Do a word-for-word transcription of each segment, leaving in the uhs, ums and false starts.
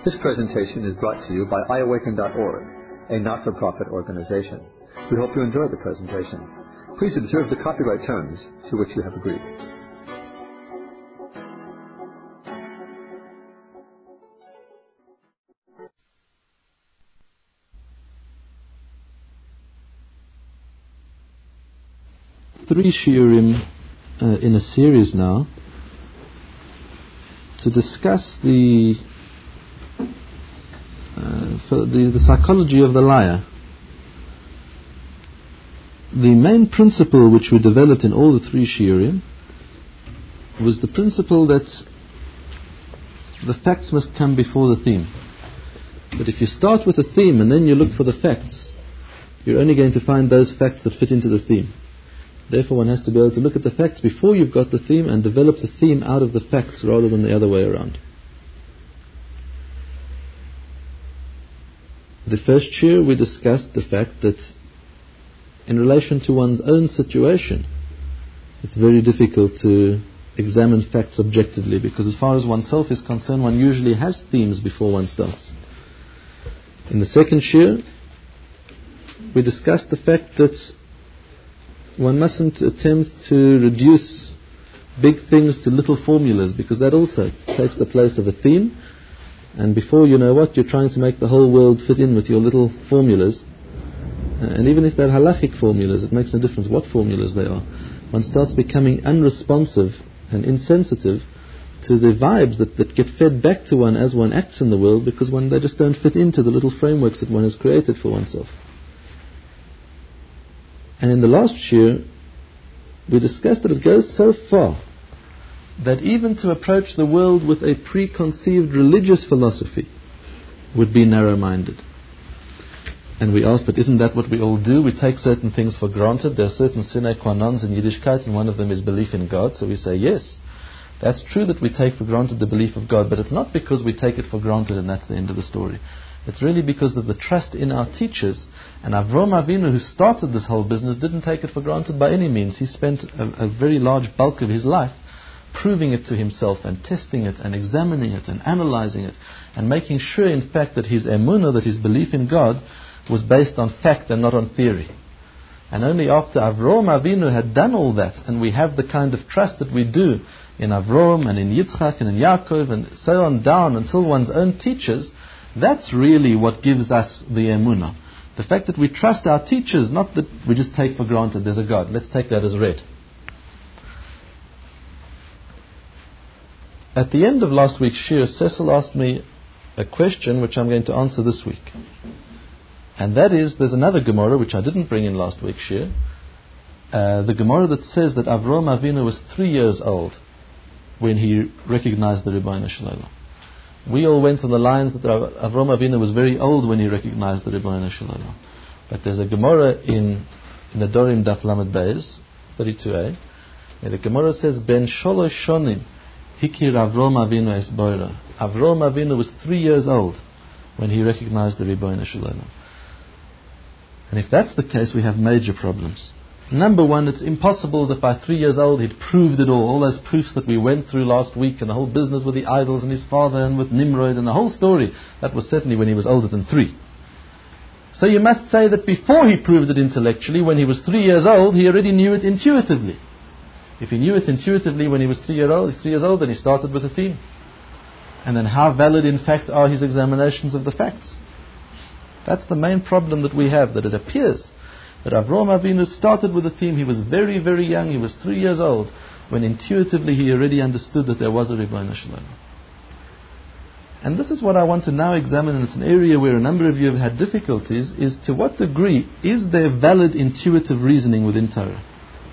This presentation is brought to you by i awaken dot org, a not-for-profit organization. We hope you enjoy the presentation. Please observe the copyright terms to which you have agreed. Three shiurim uh, in a series now to discuss the, uh, for the the psychology of the liar. The main principle which we developed in all the three shiurim was the principle that the facts must come before the theme. But if you start with a theme and then you look for the facts, you're only going to find those facts that fit into the theme. Therefore, one has to be able to look at the facts before you've got the theme and develop the theme out of the facts rather than the other way around. The first shiur we discussed the fact that in relation to one's own situation, it's very difficult to examine facts objectively, because as far as oneself is concerned, one usually has themes before one starts. In the second shiur, we discussed the fact that one mustn't attempt to reduce big things to little formulas, because that also takes the place of a theme, and before you know what, you're trying to make the whole world fit in with your little formulas. Uh, and even if they're halachic formulas, it makes no difference what formulas they are. One starts becoming unresponsive and insensitive to the vibes that, that get fed back to one as one acts in the world, because one, they just don't fit into the little frameworks that one has created for oneself. And in the last shiur, we discussed that it goes so far that even to approach the world with a preconceived religious philosophy would be narrow-minded. And we asked, but isn't that what we all do? We take certain things for granted. There are certain sine qua nons in Yiddishkeit, and one of them is belief in God. So we say, yes, that's true that we take for granted the belief of God, but it's not because we take it for granted and that's the end of the story. It's really because of the trust in our teachers. And Avraham Avinu, who started this whole business, didn't take it for granted by any means. He spent a, a very large bulk of his life proving it to himself and testing it and examining it and analyzing it and making sure, in fact, that his emunah, that his belief in God, was based on fact and not on theory. And only after Avraham Avinu had done all that, and we have the kind of trust that we do in Avraham and in Yitzchak and in Yaakov and so on down until one's own teachers, that's really what gives us the emunah. The fact that we trust our teachers, not that we just take for granted there's a God. Let's take that as read. At the end of last week's shiur, Cecil asked me a question which I'm going to answer this week. And that is, there's another Gemara which I didn't bring in last week's shiur. Uh, the Gemara that says that Avraham Avinu was three years old when he recognized the Ribbono Shel Olam. We all went on the lines that Avraham Avinu was very old when he recognized the Ribbono Shel Olam. But there's a Gemara in, in the Dorim Daf Lamed Beis, thirty-two a, where the Gemara says, Ben Sholosh Shonim Hikir Avraham Avinu Es Boira. Avraham Avinu was three years old when he recognized the Ribbono Shel Olam. And if that's the case, we have major problems. Number one, it's impossible that by three years old he'd proved it all. All those proofs that we went through last week and the whole business with the idols and his father and with Nimrod and the whole story, that was certainly when he was older than three. So you must say that before he proved it intellectually, when he was three years old, he already knew it intuitively. If he knew it intuitively when he was three, year old, three years old, then he started with a theme. And then how valid in fact are his examinations of the facts? That's the main problem that we have, that it appears that Avraham Avinu started with a theme. He was very, very young. He was three years old when intuitively he already understood that there was a Ribbono Shel Olam. And this is what I want to now examine, and it's an area where a number of you have had difficulties, is to what degree is there valid intuitive reasoning within Torah?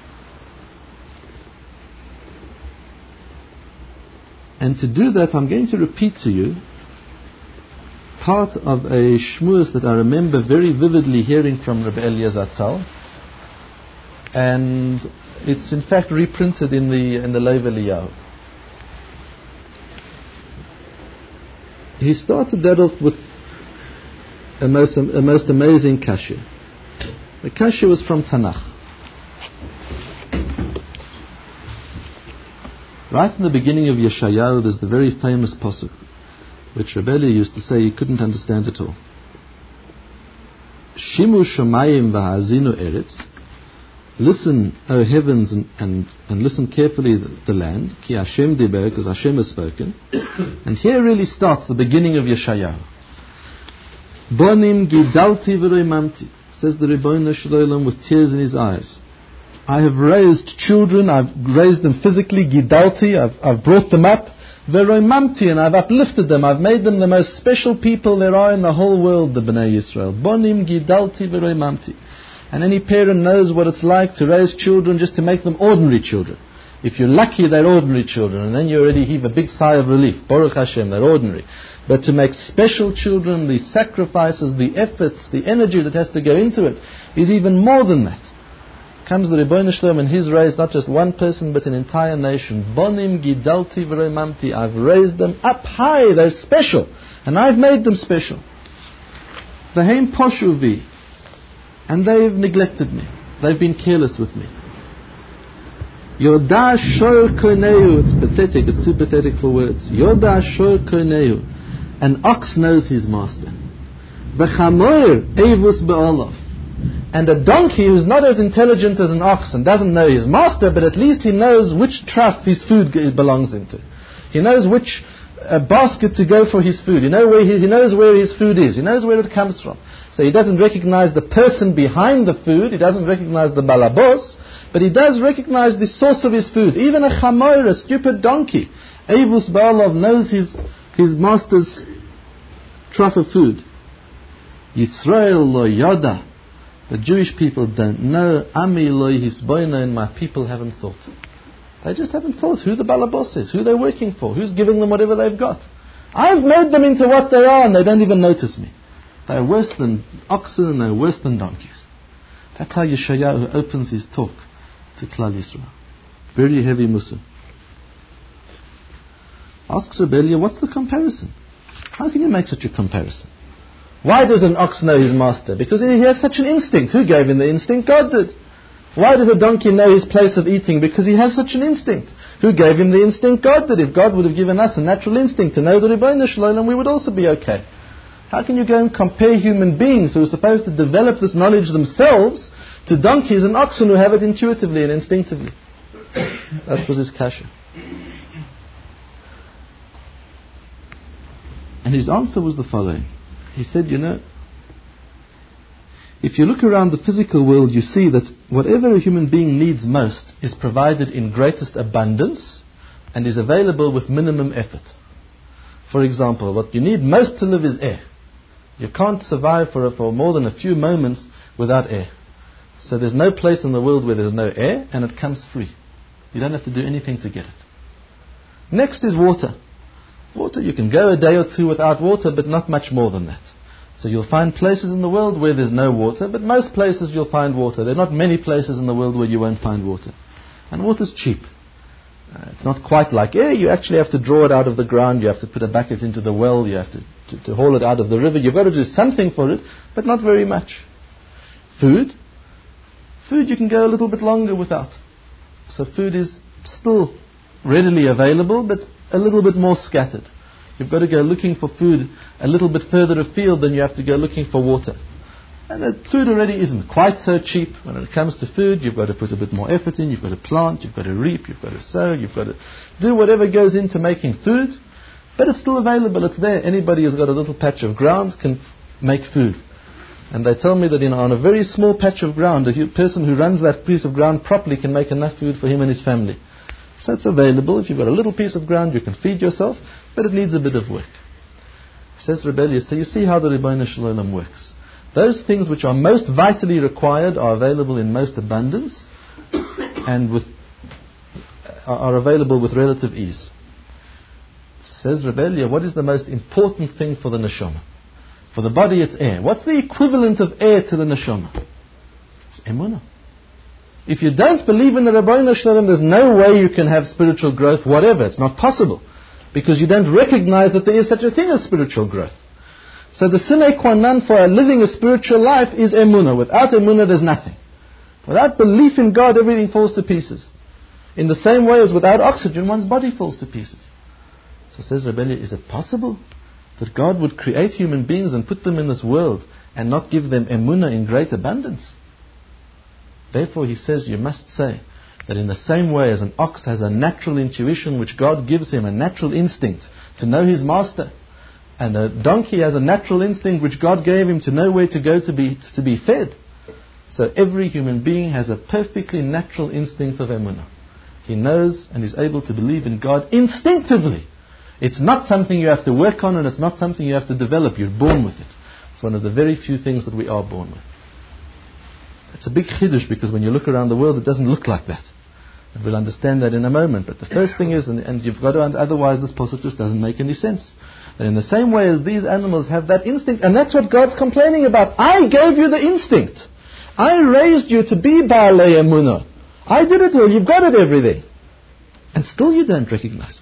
And to do that, I'm going to repeat to you part of a shmuz that I remember very vividly hearing from Rabbi Eliezer Zatzal, and it's in fact reprinted in the in the Lev Eliyahu. He started that off with a most a most amazing kasha. The kasha was from Tanakh. Right in the beginning of Yeshayahu, there's the very famous pasuk which Rebelli used to say he couldn't understand at all. Shimu Shomayim v'hazinu eretz. Listen, O heavens, and, and, and listen carefully the, the land. Ki Hashem diber, because Hashem has spoken. And here really starts the beginning of Yeshayahu. Bonim gidalti v'roimamti, says the Rebbeinu Shalom with tears in his eyes. I have raised children, I've raised them physically, gidalti, I've, I've brought them up, v'roimamti, and I've uplifted them, I've made them the most special people there are in the whole world, the Bnei Yisrael. Bonim gidalti v'roimamti. And any parent knows what it's like to raise children just to make them ordinary children. If you're lucky, they're ordinary children, and then you already heave a big sigh of relief. Baruch Hashem, they're ordinary. But to make special children, the sacrifices, the efforts, the energy that has to go into it is even more than that. Comes the Rebbeinu Shalom, and He's raised not just one person, but an entire nation. Bonim gidalti v'roimamti. I've raised them up high. They're special, and I've made them special. V'heim poshuvi. And they've neglected me. They've been careless with me. Yoda shor koineu. It's pathetic. It's too pathetic for words. Yoda shor koineu. An ox knows his master. V'chamoir evus be'olav. And a donkey who's not as intelligent as an ox and doesn't know his master, but at least he knows which trough his food belongs into. He knows which uh, basket to go for his food. You know where he, he knows where his food is. He knows where it comes from. So he doesn't recognize the person behind the food, he doesn't recognize the balabos, but he does recognize the source of his food. Even a chamoir, a stupid donkey, Evus Baalov, knows his, his master's trough of food. Yisrael lo yoda. The Jewish people don't know. Ami lo hisboina, and my people haven't thought. They just haven't thought who the balabos is, who they're working for, who's giving them whatever they've got. I've made them into what they are, and they don't even notice me. They're worse than oxen and they're worse than donkeys. That's how Yeshayahu opens his talk to Klal Yisrael. Very heavy mussar. Asks Rebellia, what's the comparison? How can you make such a comparison? Why does an ox know his master? Because he has such an instinct. Who gave him the instinct? God did. Why does a donkey know his place of eating? Because he has such an instinct. Who gave him the instinct? God did. If God would have given us a natural instinct to know the Rebbeinu Shalom, we would also be okay. How can you go and compare human beings who are supposed to develop this knowledge themselves to donkeys and oxen who have it intuitively and instinctively? That was his kasha. And his answer was the following. He said, you know, if you look around the physical world, you see that whatever a human being needs most is provided in greatest abundance and is available with minimum effort. For example, what you need most to live is air. You can't survive for, a, for more than a few moments without air. So there's no place in the world where there's no air, and it comes free. You don't have to do anything to get it. Next is water. Water, you can go a day or two without water, but not much more than that. So you'll find places in the world where there's no water, but most places you'll find water. There are not many places in the world where you won't find water. And water's cheap. Uh, it's not quite like air. You actually have to draw it out of the ground. You have to put a bucket into the well. You have to, to, to haul it out of the river. You've got to do something for it, but not very much. Food. Food you can go a little bit longer without. So food is still readily available, but a little bit more scattered. You've got to go looking for food a little bit further afield than you have to go looking for water. And the food already isn't quite so cheap. When it comes to food, you've got to put a bit more effort in, you've got to plant, you've got to reap, you've got to sow, you've got to do whatever goes into making food. But it's still available, it's there. Anybody who's got a little patch of ground can make food. And they tell me that you know, on a very small patch of ground, a person who runs that piece of ground properly can make enough food for him and his family. So it's available. If you've got a little piece of ground, you can feed yourself, but it needs a bit of work. Says Rebellious, so you see how the Rebbeinu Shalom works. Those things which are most vitally required are available in most abundance and with are available with relative ease. Says Rebellia, what is the most important thing for the neshama? For the body, it's air. What's the equivalent of air to the neshama? It's emunah. If you don't believe in the Rebbeinu Shalom, there's no way you can have spiritual growth, whatever. It's not possible. Because you don't recognize that there is such a thing as spiritual growth. So the sine qua non for living a spiritual life is emunah. Without emunah, there's nothing. Without belief in God, everything falls to pieces. In the same way as without oxygen, one's body falls to pieces. So says Rebellia, is it possible that God would create human beings and put them in this world and not give them emunah in great abundance. Therefore, he says, you must say that in the same way as an ox has a natural intuition which God gives him, a natural instinct to know his master, and a donkey has a natural instinct which God gave him to know where to go to be, to be fed, so every human being has a perfectly natural instinct of emunah. He knows and is able to believe in God instinctively. It's not something you have to work on, and it's not something you have to develop. You're born with it. It's one of the very few things that we are born with. It's a big chiddush, because when you look around the world, it doesn't look like that. And we'll understand that in a moment. But the first thing is, and, and you've got to, otherwise this passage just doesn't make any sense. And in the same way as these animals have that instinct, and that's what God's complaining about. I gave you the instinct. I raised you to be Baalei Emunah. I did it all. You've got it, everything. And still you don't recognize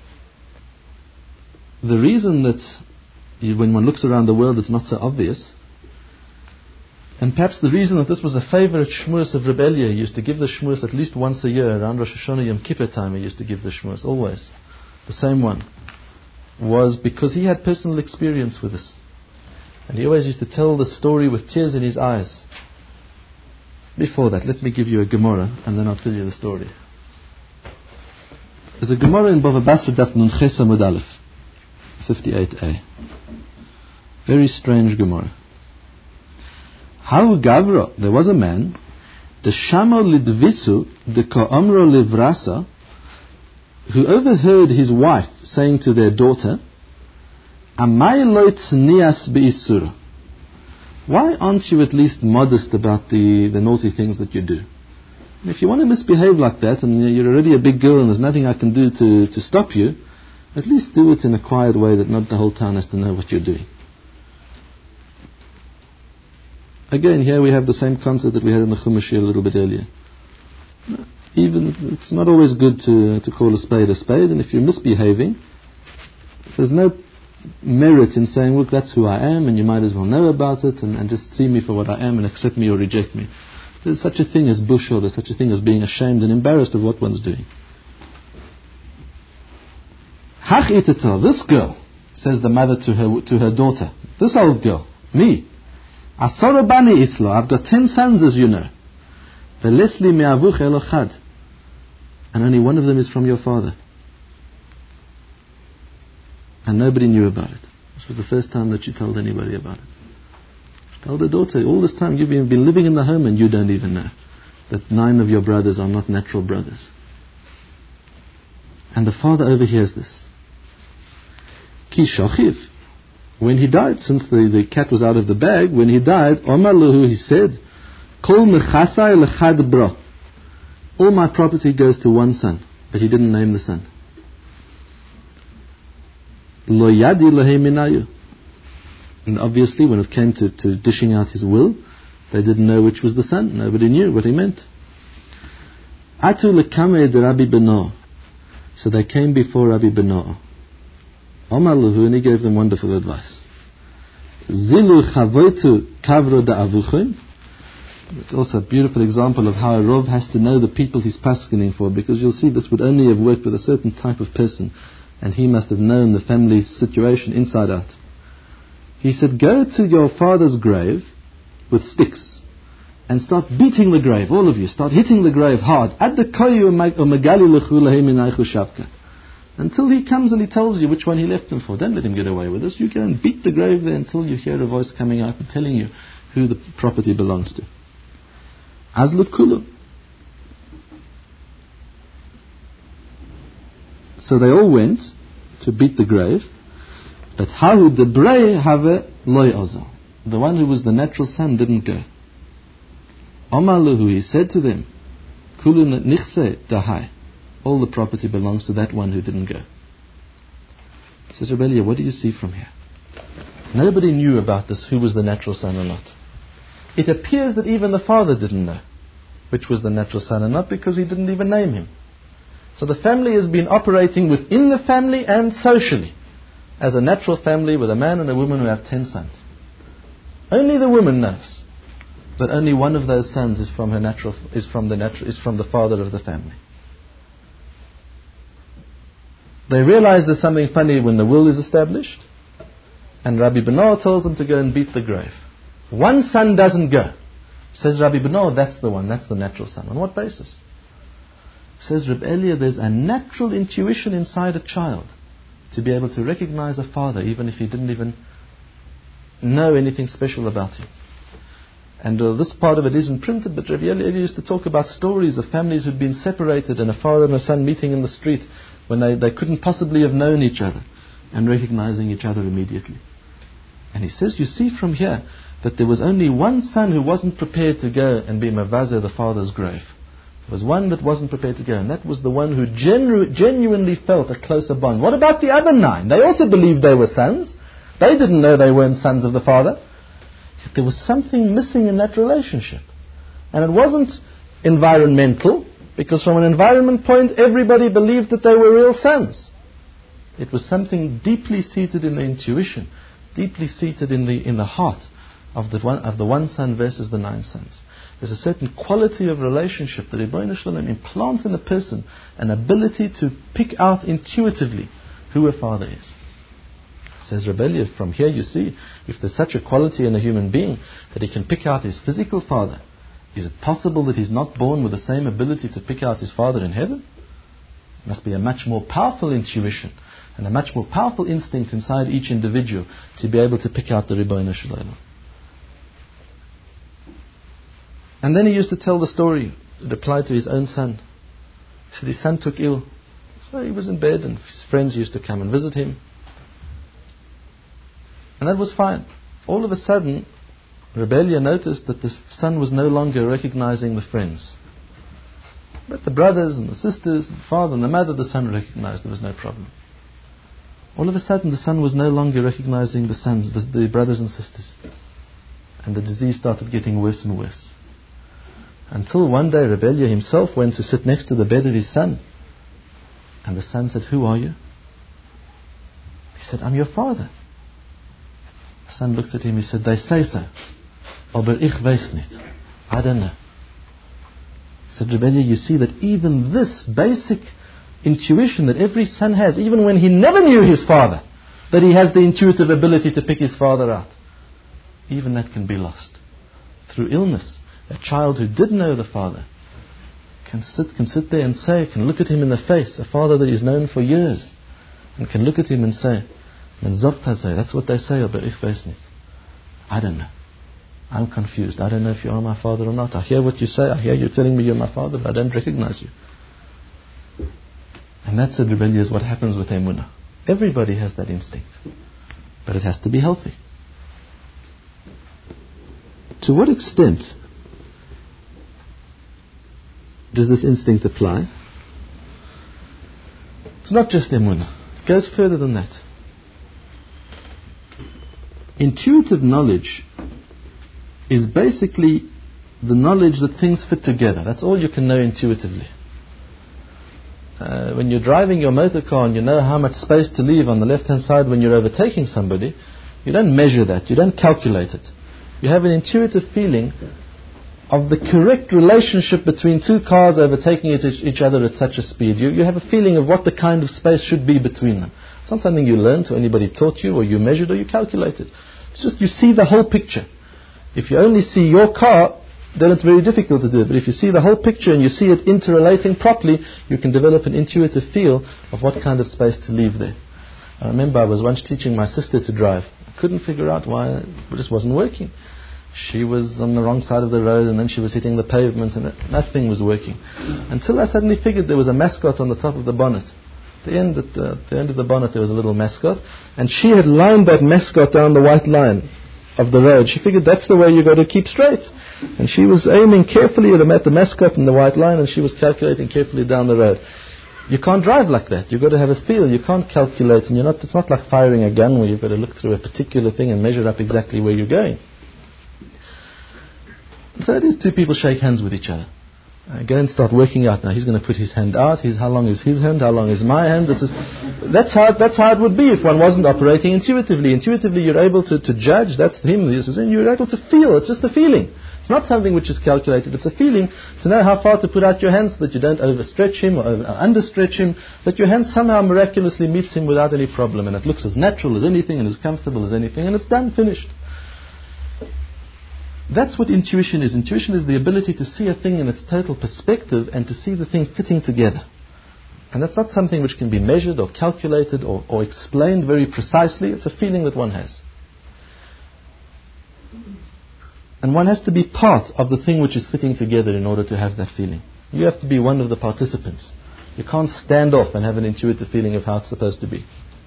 me. The reason that you, when one looks around the world, it's not so obvious. And perhaps the reason that this was a favorite shmuz of Rebbe Elia, he used to give the shmuz at least once a year, around Rosh Hashanah Yom Kippur time, he used to give the shmuz, always. The same one. Was because he had personal experience with this. And he always used to tell the story with tears in his eyes. Before that, let me give you a Gemara, and then I'll tell you the story. There's a Gemara in Bava Basra Daf Nun Ches Amud Aleph, fifty-eight a. Very strange Gemara. How Gavra, there was a man, the Shamo Lidvisu, the Ko'amro Livrasa, who overheard his wife saying to their daughter, Amai lo tznias be'isura. Why aren't you at least modest about the, the naughty things that you do? And if you want to misbehave like that, and you're already a big girl and there's nothing I can do to, to stop you, at least do it in a quiet way that not the whole town has to know what you're doing. Again, here we have the same concept that we had in the Chumash a little bit earlier. Even, it's not always good to, to call a spade a spade, and if you're misbehaving, there's no merit in saying, look, that's who I am, and you might as well know about it, and, and just see me for what I am and accept me or reject me. There's such a thing as bushel, there's such a thing as being ashamed and embarrassed of what one's doing. Hach itetel, this girl, says the mother to her to her daughter, this old girl, me, asara bani itzlo, I've got ten sons, as you know, velesli me'avuch elochad, and only one of them is from your father. And nobody knew about it. This was the first time that she told anybody about it. She told her daughter, all this time you've been, been living in the home and you don't even know that nine of your brothers are not natural brothers. And the father overhears this. Ki shochiv. When he died, since the, the cat was out of the bag, when he died, Omar Lahu, he said, Kol mechasai lechad bro. All my property goes to one son. But he didn't name the son. Lo yadi lahe minayu. And obviously, when it came to, to dishing out his will, they didn't know which was the son. Nobody knew what he meant. Atu lekame de Rabbi Beno. So they came before Rabbi Beno. Omar lahu, and he gave them wonderful advice. Zilu chavoitu kavro da avuchim. It's also a beautiful example of how a Rov has to know the people he's paskening for, because you'll see this would only have worked with a certain type of person, and he must have known the family situation inside out. He said, go to your father's grave with sticks and start beating the grave, all of you, start hitting the grave hard. Until he comes and he tells you which one he left them for. Don't let him get away with this. You go and beat the grave there until you hear a voice coming out and telling you who the property belongs to. Azlut kulu. So they all went to beat the grave, but Hahu debrei have loy ozal. The one who was the natural son didn't go. Omar lahu, he said to them, Kulu nichse dahai. All the property belongs to that one who didn't go. Says Rebbe Elia, what do you see from here? Nobody knew about this, who was the natural son or not. It appears that even the father didn't know which was the natural son or not, because he didn't even name him. So the family has been operating within the family and socially as a natural family with a man and a woman who have ten sons. Only the woman knows, but only one of those sons is from her natural is from the natural is from the father of the family. They realize there's something funny when the will is established, and Rabbi Benoah tells them to go and beat the grave. One son doesn't go. Says Rabbi Benoah, that's the one, that's the natural son. On what basis? Says Reb Elia, there's a natural intuition inside a child to be able to recognize a father even if he didn't even know anything special about him. And uh, this part of it isn't printed, but Rabbi Elia used to talk about stories of families who'd been separated and a father and a son meeting in the street when they, they couldn't possibly have known each other and recognizing each other immediately. And he says, you see from here that there was only one son who wasn't prepared to go and be mavazeh the father's grave. There was one that wasn't prepared to go, and that was the one who genu- genuinely felt a closer bond. What about the other nine? They also believed they were sons. They didn't know they weren't sons of the father. Yet there was something missing in that relationship. And it wasn't environmental, because from an environment point, everybody believed that they were real sons. It was something deeply seated in the intuition, deeply seated in the in the heart of the one of the one son versus the nine sons. There's a certain quality of relationship that Rebbeinu Shalom implants in a person, an ability to pick out intuitively who a father is. Says Rebbe, from here you see, if there's such a quality in a human being that he can pick out his physical father, is it possible that he's not born with the same ability to pick out his father in heaven? It must be a much more powerful intuition and a much more powerful instinct inside each individual to be able to pick out the Rebbeinu Shalom. And then he used to tell the story that applied to his own son. He said his son took ill. So he was in bed and his friends used to come and visit him. And that was fine. All of a sudden, Rebellia noticed that the son was no longer recognizing the friends. But the brothers and the sisters, and the father and the mother, the son recognized. There was no problem. All of a sudden, the son was no longer recognizing the sons, the, the brothers and sisters. And the disease started getting worse and worse. Until one day Rebellia himself went to sit next to the bed of his son. And the son said, who are you? He said, I'm your father. The son looked at him, he said, they say so. Aber ich weiß nicht. I don't know. He said, Rebellia, you see that even this basic intuition that every son has, even when he never knew his father, that he has the intuitive ability to pick his father out, even that can be lost. Through illness, a child who did know the father can sit, can sit there and say, can look at him in the face, a father that he's known for years, and can look at him and say, that's what they say, aber ich weiß nicht. I don't know. I'm confused. I don't know if you are my father or not. I hear what you say. I hear you telling me you're my father, but I don't recognize you. And that's, said Rebellia, is what happens with emunah. Everybody has that instinct. But it has to be healthy. To what extent does this instinct apply? It's not just emunah. It goes further than that. Intuitive knowledge is basically the knowledge that things fit together. That's all you can know intuitively. Uh, when you're driving your motor car and you know how much space to leave on the left-hand side when you're overtaking somebody, you don't measure that, you don't calculate it. You have an intuitive feeling of the correct relationship between two cars overtaking each other at such a speed. You, you have a feeling of what the kind of space should be between them. It's not something you learned or anybody taught you or you measured or you calculated. It's just you see the whole picture. If you only see your car, then it's very difficult to do it. But if you see the whole picture and you see it interrelating properly, you can develop an intuitive feel of what kind of space to leave there. I remember I was once teaching my sister to drive. I couldn't figure out why it just wasn't working. She was on the wrong side of the road and then she was hitting the pavement and nothing was working. Until I suddenly figured there was a mascot on the top of the bonnet. At the end, at the, at the end of the bonnet there was a little mascot, and she had lined that mascot down the white line of the road. She figured that's the way you got to keep straight. And she was aiming carefully at the mascot in the white line, and she was calculating carefully down the road. You can't drive like that. You've got to have a feel. You can't calculate, and you're not. It's not like firing a gun where you've got to look through a particular thing and measure up exactly where you're going. So it is two people shake hands with each other. Uh, go and start working out. Now he's going to put his hand out. He's, how long is his hand? How long is my hand? This is. That's how. That's how it would be if one wasn't operating intuitively. Intuitively, you're able to, to judge. That's him. This is, and you're able to feel. It's just a feeling. It's not something which is calculated. It's a feeling to know how far to put out your hands so that you don't overstretch him or over, or understretch him, that your hand somehow miraculously meets him without any problem, and it looks as natural as anything and as comfortable as anything, and it's done, finished. That's what intuition is. Intuition is the ability to see a thing in its total perspective and to see the thing fitting together. And that's not something which can be measured or calculated or, or explained very precisely. It's a feeling that one has. And one has to be part of the thing which is fitting together in order to have that feeling. You have to be one of the participants. You can't stand off and have an intuitive feeling of how it's supposed to be.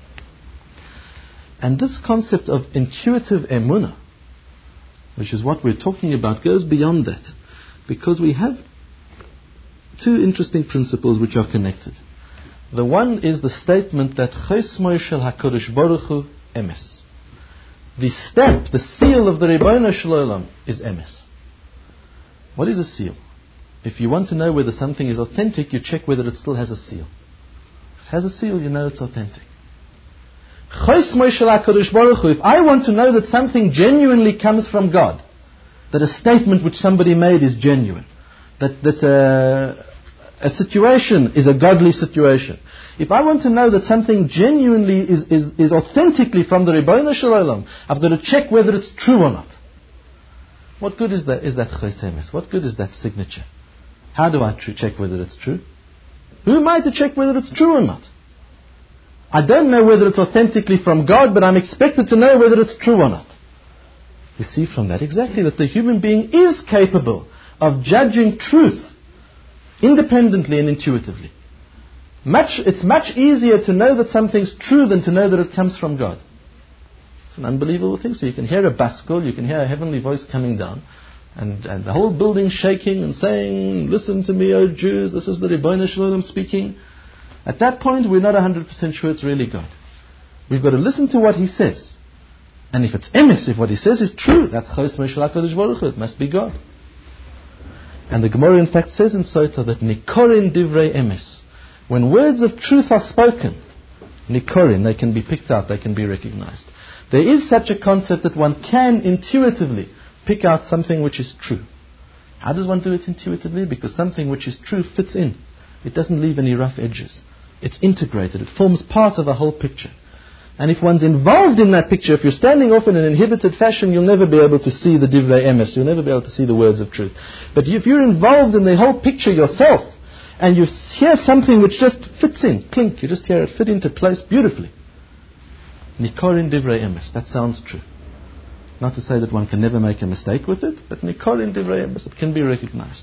And this concept of intuitive emunah, which is what we're talking about, goes beyond that. Because we have two interesting principles which are connected. The one is the statement that Chosmo shel HaKadosh Baruch Hu emes. The stamp, the seal of the Ribono Shel Olam is emes. What is a seal? If you want to know whether something is authentic, you check whether it still has a seal. If it has a seal, you know it's authentic. Chosmo shel HaKadosh Baruch Hu, if I want to know that something genuinely comes from God, that a statement which somebody made is genuine, that, that uh, a situation is a godly situation, if I want to know that something genuinely is, is, is authentically from the Ribono Shel Olam, I've got to check whether it's true or not. What good is that, is that Chos Emes? What good is that signature? How do I tr- check whether it's true? Who am I to check whether it's true or not? I don't know whether it's authentically from God, but I'm expected to know whether it's true or not. We see from that exactly that the human being is capable of judging truth independently and intuitively. Much, it's much easier to know that something's true than to know that it comes from God. It's an unbelievable thing. So you can hear a baskol, you can hear a heavenly voice coming down, and, and the whole building shaking and saying, "Listen to me, O Jews, this is the Ribono Shel Olam speaking." At that point, we're not one hundred percent sure it's really God. We've got to listen to what He says. And if it's emes, if what He says is true, that's Chosmo shel HaKadosh Baruch Hu, it must be God. And the Gemara in fact says in Sota that Nikorin divrei emes, when words of truth are spoken, Nikorin, they can be picked out, they can be recognized. There is such a concept that one can intuitively pick out something which is true. How does one do it intuitively? Because something which is true fits in. It doesn't leave any rough edges. It's integrated. It forms part of a whole picture. And if one's involved in that picture, if you're standing off in an inhibited fashion, you'll never be able to see the divrei emes. You'll never be able to see the words of truth. But if you're involved in the whole picture yourself, and you hear something which just fits in, clink, you just hear it fit into place beautifully. Nikorin divrei emes. That sounds true. Not to say that one can never make a mistake with it, but nikorin divrei emes, it can be recognized.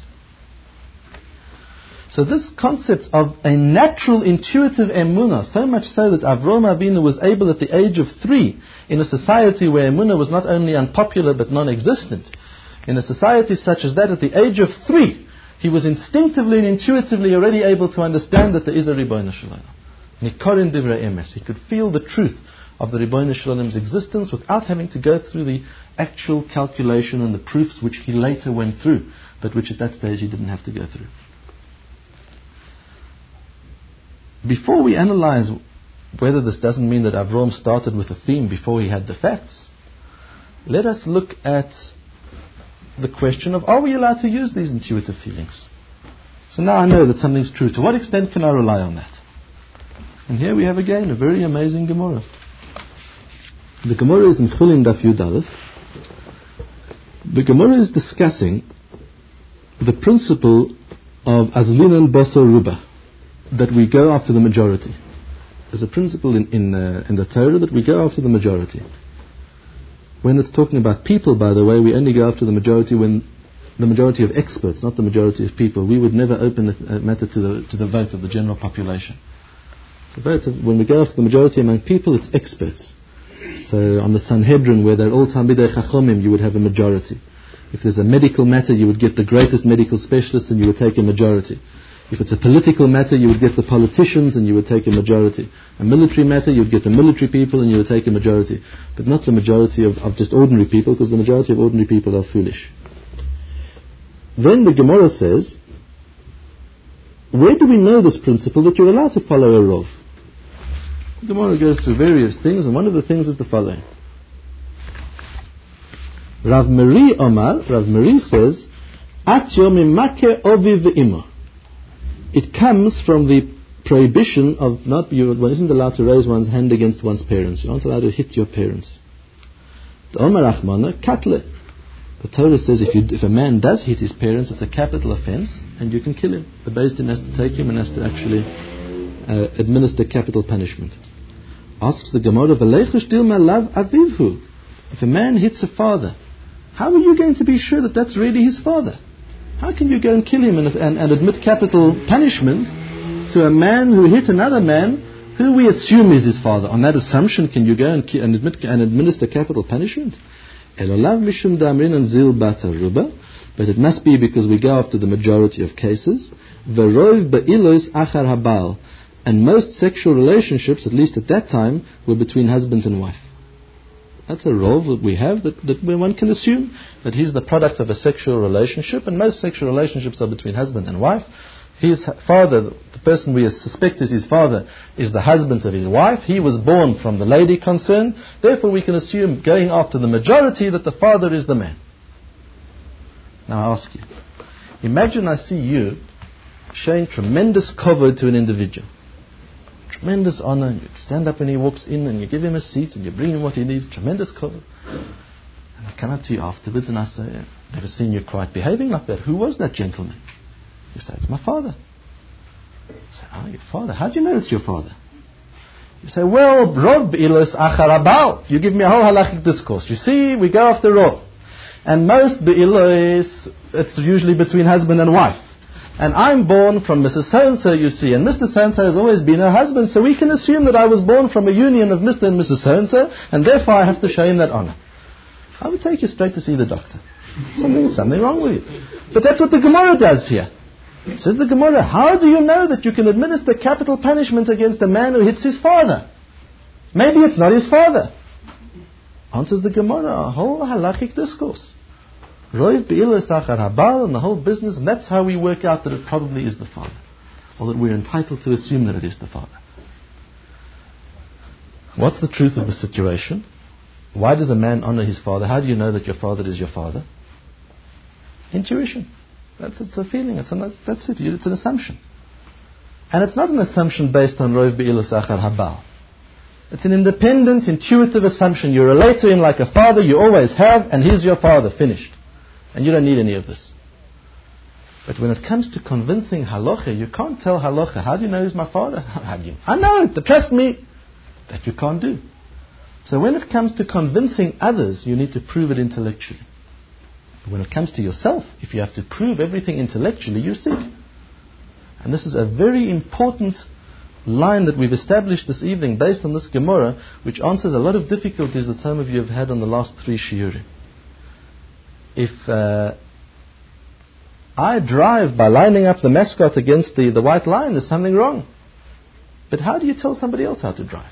So this concept of a natural intuitive emunah, so much so that Avraham Avinu was able at the age of three, in a society where emunah was not only unpopular but non-existent, in a society such as that, at the age of three, he was instinctively and intuitively already able to understand that there is a Ribono Shel Olam. Nikorin divrei emes. He could feel the truth of the Ribono Shel Olam's existence without having to go through the actual calculation and the proofs which he later went through, but which at that stage he didn't have to go through. Before we analyze whether this doesn't mean that Avram started with a theme before he had the facts, let us look at the question of, are we allowed to use these intuitive feelings? So now I know that something's true. To what extent can I rely on that? And here we have again a very amazing Gemara. The Gemara is in Chulin Daf Yud Aleph. The Gemara is discussing the principle of Azlinan Basar Ruba, that we go after the majority. There's a principle in in, uh, in the Torah that we go after the majority. When it's talking about people, by the way, we only go after the majority when the majority of experts, not the majority of people. We would never open a matter to the to the vote of the general population. So vote of, when we go after the majority among people, it's experts. So on the Sanhedrin, where they're all Talmidei Chachomim, you would have a majority. If there's a medical matter, you would get the greatest medical specialists and you would take a majority. If it's a political matter, you would get the politicians and you would take a majority. A military matter, you would get the military people and you would take a majority. But not the majority of, of just ordinary people, because the majority of ordinary people are foolish. Then the Gemara says, where do we know this principle that you're allowed to follow a rov? The Gemara goes through various things, and one of the things is the following. Rav Meri Omar, Rav Meri says, At yomimake ovi ve'imo. It comes from the prohibition of not, you, one isn't allowed to raise one's hand against one's parents. You aren't allowed to hit your parents. The Omar Achmana, katle. The Torah says if, you, if a man does hit his parents, it's a capital offense, and you can kill him. The Beis Din has to take him and has to actually uh, administer capital punishment. Asks the Gemara, V'leichush dilma lav avivhu. If a man hits a father, how are you going to be sure that that's really his father? How can you go and kill him and, and, and admit capital punishment to a man who hit another man who we assume is his father? On that assumption, can you go and, ki- and, admit, and administer capital punishment? But it must be because we go after the majority of cases. And most sexual relationships, at least at that time, were between husband and wife. That's a role that we have, that, that one can assume that he's the product of a sexual relationship, and most sexual relationships are between husband and wife. His father, the person we suspect is his father, is the husband of his wife. He was born from the lady concerned. Therefore, we can assume, going after the majority, that the father is the man. Now I ask you, imagine I see you showing tremendous cover to an individual. Tremendous honor, and you stand up when he walks in, and you give him a seat, and you bring him what he needs, tremendous cover. And I come up to you afterwards and I say, I've never seen you quite behaving like that. Who was that gentleman? You say, it's my father. I say, oh, your father? How do you know it's your father? You say, well, Rov Be'ilos Achar Abal. You give me a whole halachic discourse. You see, we go after Rov. And most Be'ilos, it's usually between husband and wife. And I'm born from Missus So-and-so, you see, and Mister So-and-so has always been her husband, so we can assume that I was born from a union of Mister and Missus So-and-so, and therefore I have to show him that honor. I would take you straight to see the doctor. Something, something wrong with you. But that's what the Gemara does here. Says the Gemara, how do you know that you can administer capital punishment against a man who hits his father? Maybe it's not his father. Answers the Gemara, a whole halachic discourse. Roiv be'ilah sachar habal, and the whole business, and that's how we work out that it probably is the father. Or that we're entitled to assume that it is the father. What's the truth of the situation? Why does a man honor his father? How do you know that your father is your father? Intuition. That's it's a feeling. It's a, that's it. It's an assumption. And it's not an assumption based on Roiv be'ilah sachar habal. It's an independent, intuitive assumption. You relate to him like a father, you always have, and he's your father, finished. And you don't need any of this. But when it comes to convincing halacha, you can't tell halacha, how do you know he's my father? How do you? I know it, trust me. That you can't do. So when it comes to convincing others, you need to prove it intellectually. But when it comes to yourself, if you have to prove everything intellectually, you're sick. And this is a very important line that we've established this evening based on this Gemara, which answers a lot of difficulties that some of you have had on the last three shiurim. If uh, I drive by lining up the mascot against the, the white line, there's something wrong. But how do you tell somebody else how to drive?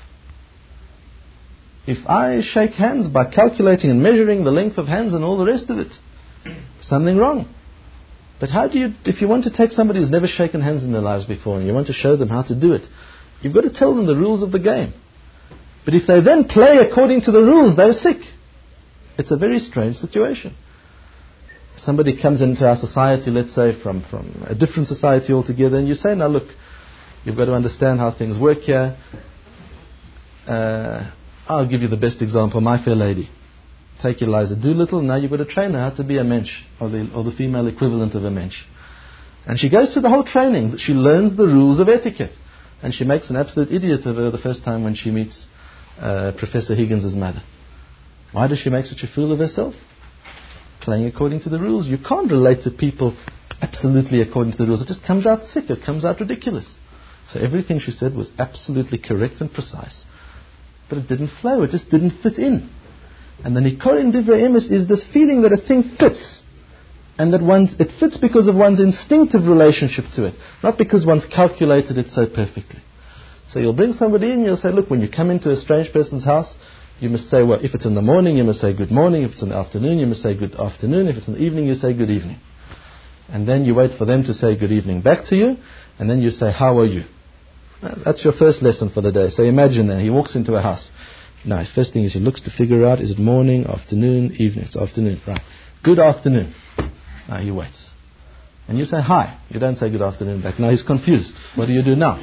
If I shake hands by calculating and measuring the length of hands and all the rest of it, something wrong. But how do you, if you want to take somebody who's never shaken hands in their lives before and you want to show them how to do it, you've got to tell them the rules of the game. But if they then play according to the rules, they're sick. It's a very strange situation. Somebody comes into our society, let's say, from, from a different society altogether, and you say, now look, you've got to understand how things work here. Uh, I'll give you the best example, My Fair Lady. Take Eliza Doolittle, now you've got to train her how to be a mensch, or the, or the female equivalent of a mensch. And she goes through the whole training. She learns the rules of etiquette. And she makes an absolute idiot of her the first time when she meets uh, Professor Higgins' mother. Why does she make such a fool of herself? Playing according to the rules. You can't relate to people absolutely according to the rules. It just comes out sick. It comes out ridiculous. So everything she said was absolutely correct and precise. But it didn't flow. It just didn't fit in. And the Nikorin Divrei Emes is this feeling that a thing fits. And that one's, it fits because of one's instinctive relationship to it. Not because one's calculated it so perfectly. So you'll bring somebody in, you'll say, look, when you come into a strange person's house, you must say, well, if it's in the morning, you must say good morning. If it's in the afternoon, you must say good afternoon. If it's in the evening, you say good evening. And then you wait for them to say good evening back to you. And then you say, how are you? That's your first lesson for the day. So imagine that he walks into a house. No, his first thing is he looks to figure out, is it morning, afternoon, evening? It's afternoon, right. Good afternoon. Now he waits. And you say hi. You don't say good afternoon back. Now he's confused. What do you do now?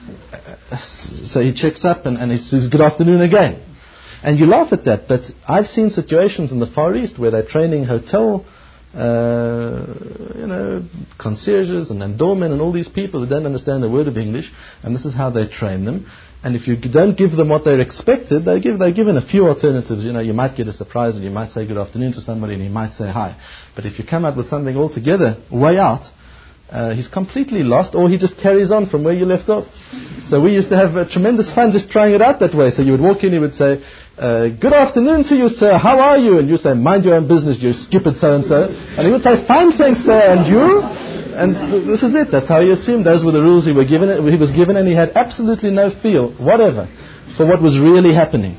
So he checks up and, and he says good afternoon again. And you laugh at that, but I've seen situations in the Far East where they're training hotel, uh, you know, concierges and, and doormen and all these people who don't understand a word of English, and this is how they train them. And if you don't give them what they're expected, they give, they're given a few alternatives. You know, you might get a surprise and you might say good afternoon to somebody and he might say hi. But if you come up with something altogether way out, uh, he's completely lost, or he just carries on from where you left off. So we used to have uh, tremendous fun just trying it out that way. So you would walk in, he would say, uh, good afternoon to you, sir, how are you? And you say, mind your own business, you stupid so-and-so. And he would say, fine, thanks, sir, and you? And this is it. That's how he assumed. Those were the rules he, were given, he was given, and he had absolutely no feel, whatever, for what was really happening.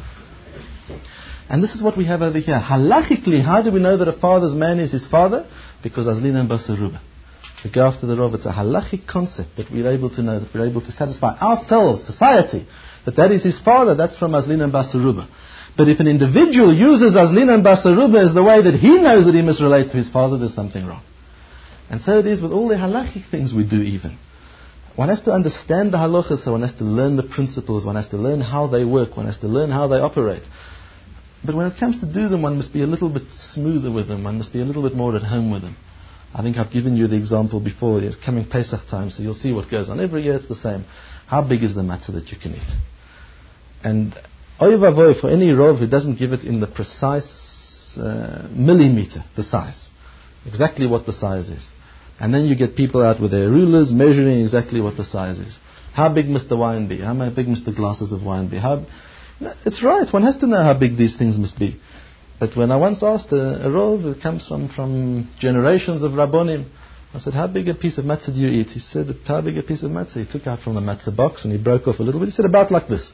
And this is what we have over here. Halachically, how do we know that a father's man is his father? Because Azlina and Basaruba. We go after the Rav. It's a halachic concept that we're able to know, that we're able to satisfy ourselves, society, that that is his father. That's from Azlina and Basaruba. But if an individual uses Azlina and Basaruba as the way that he knows that he must relate to his father, there's something wrong. And so it is with all the halachic things we do even. One has to understand the halachas, so one has to learn the principles, one has to learn how they work, one has to learn how they operate. But when it comes to do them, one must be a little bit smoother with them, one must be a little bit more at home with them. I think I've given you the example before. It's coming Pesach time, so you'll see what goes on. Every year it's the same. How big is the matzah that you can eat? And oy vavoy, for any rov who doesn't give it in the precise uh, millimeter, the size, exactly what the size is. And then you get people out with their rulers measuring exactly what the size is. How big must the wine be? How big must the glasses of wine be? How, it's right, one has to know how big these things must be. But when I once asked a, a Rav who comes from, from generations of Rabbonim, I said, how big a piece of matzah do you eat? He said, how big a piece of matzah? He took out from the matzah box and he broke off a little bit. He said, about like this.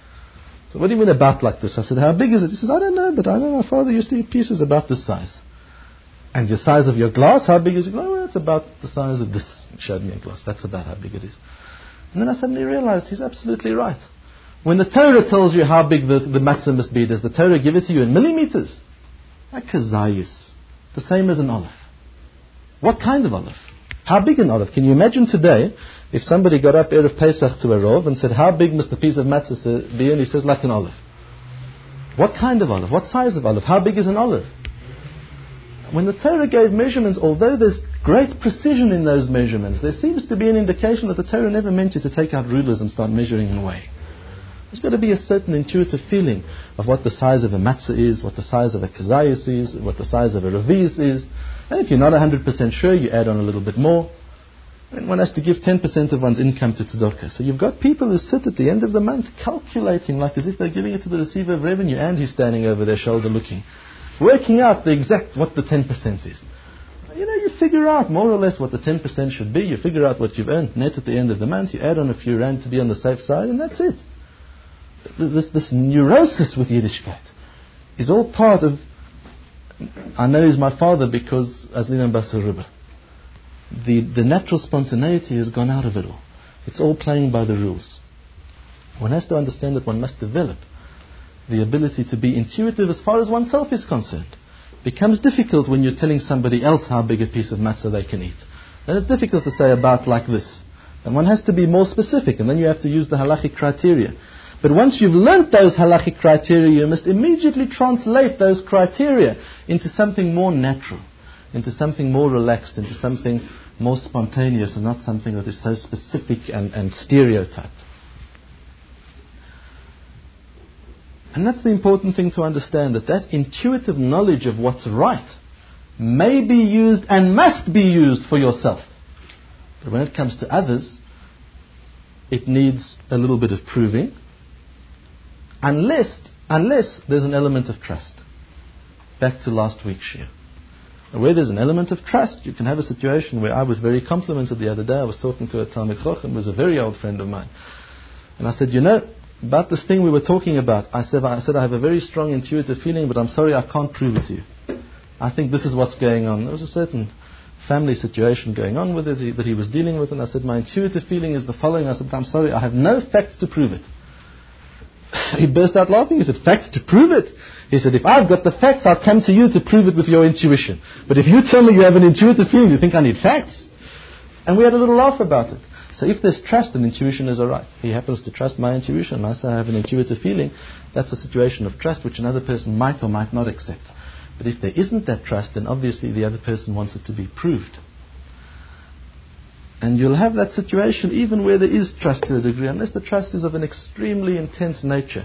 So what do you mean about like this? I said, how big is it? He says, I don't know, but I know my father used to eat pieces about this size. And the size of your glass, how big is it? Oh, well, it's about the size of this. He showed me a glass. That's about how big it is. And then I suddenly realized he's absolutely right. When the Torah tells you how big the, the matzah must be, does the Torah give it to you in millimeters? Like kazayis. The same as an olive. What kind of olive? How big an olive? Can you imagine today if somebody got up Erev Pesach to a Rav and said, how big must the piece of matzah be? And he says, like an olive. What kind of olive? What size of olive? How big is an olive? When the Torah gave measurements, although there's great precision in those measurements, there seems to be an indication that the Torah never meant you to take out rulers and start measuring and weighing. There's got to be a certain intuitive feeling of what the size of a matzah is, what the size of a kazayas is, what the size of a reviz is. And if you're not one hundred percent sure, you add on a little bit more. And one has to give ten percent of one's income to tzedakah. So you've got people who sit at the end of the month calculating like as if they're giving it to the receiver of revenue, and he's standing over their shoulder looking, working out the exact what the ten percent is. You know, you figure out more or less what the ten percent should be. You figure out what you've earned net at the end of the month. You add on a few rand to be on the safe side, and that's it. This, this neurosis with Yiddishkeit is all part of, I know he's my father because Azlina Basaruba. The, the natural spontaneity has gone out of it all. It's all playing by the rules. One has to understand that one must develop the ability to be intuitive as far as oneself is concerned. It becomes difficult when you're telling somebody else how big a piece of matzah they can eat. Then it's difficult to say about like this. And one has to be more specific, and then you have to use the halachic criteria. But once you've learnt those halachic criteria, you must immediately translate those criteria into something more natural, into something more relaxed, into something more spontaneous, and not something that is so specific and, and stereotyped. And that's the important thing to understand, that that intuitive knowledge of what's right may be used and must be used for yourself. But when it comes to others, it needs a little bit of proving, unless, unless there's an element of trust. Back to last week's shir. Where there's an element of trust, you can have a situation where I was very complimented the other day. I was talking to a Talmid Chacham, who was a very old friend of mine. And I said, you know, about this thing we were talking about, I said, I said, I have a very strong intuitive feeling, but I'm sorry I can't prove it to you. I think this is what's going on. There was a certain family situation going on with it that he was dealing with, and I said, my intuitive feeling is the following. I said, I'm sorry, I have no facts to prove it. He burst out laughing. He said, facts to prove it. He said, if I've got the facts, I'll come to you to prove it with your intuition. But if you tell me you have an intuitive feeling, you think I need facts? And we had a little laugh about it. So if there's trust, then intuition is all right. He happens to trust my intuition, and I say I have an intuitive feeling. That's a situation of trust which another person might or might not accept. But if there isn't that trust, then obviously the other person wants it to be proved. And you'll have that situation even where there is trust to a degree, unless the trust is of an extremely intense nature.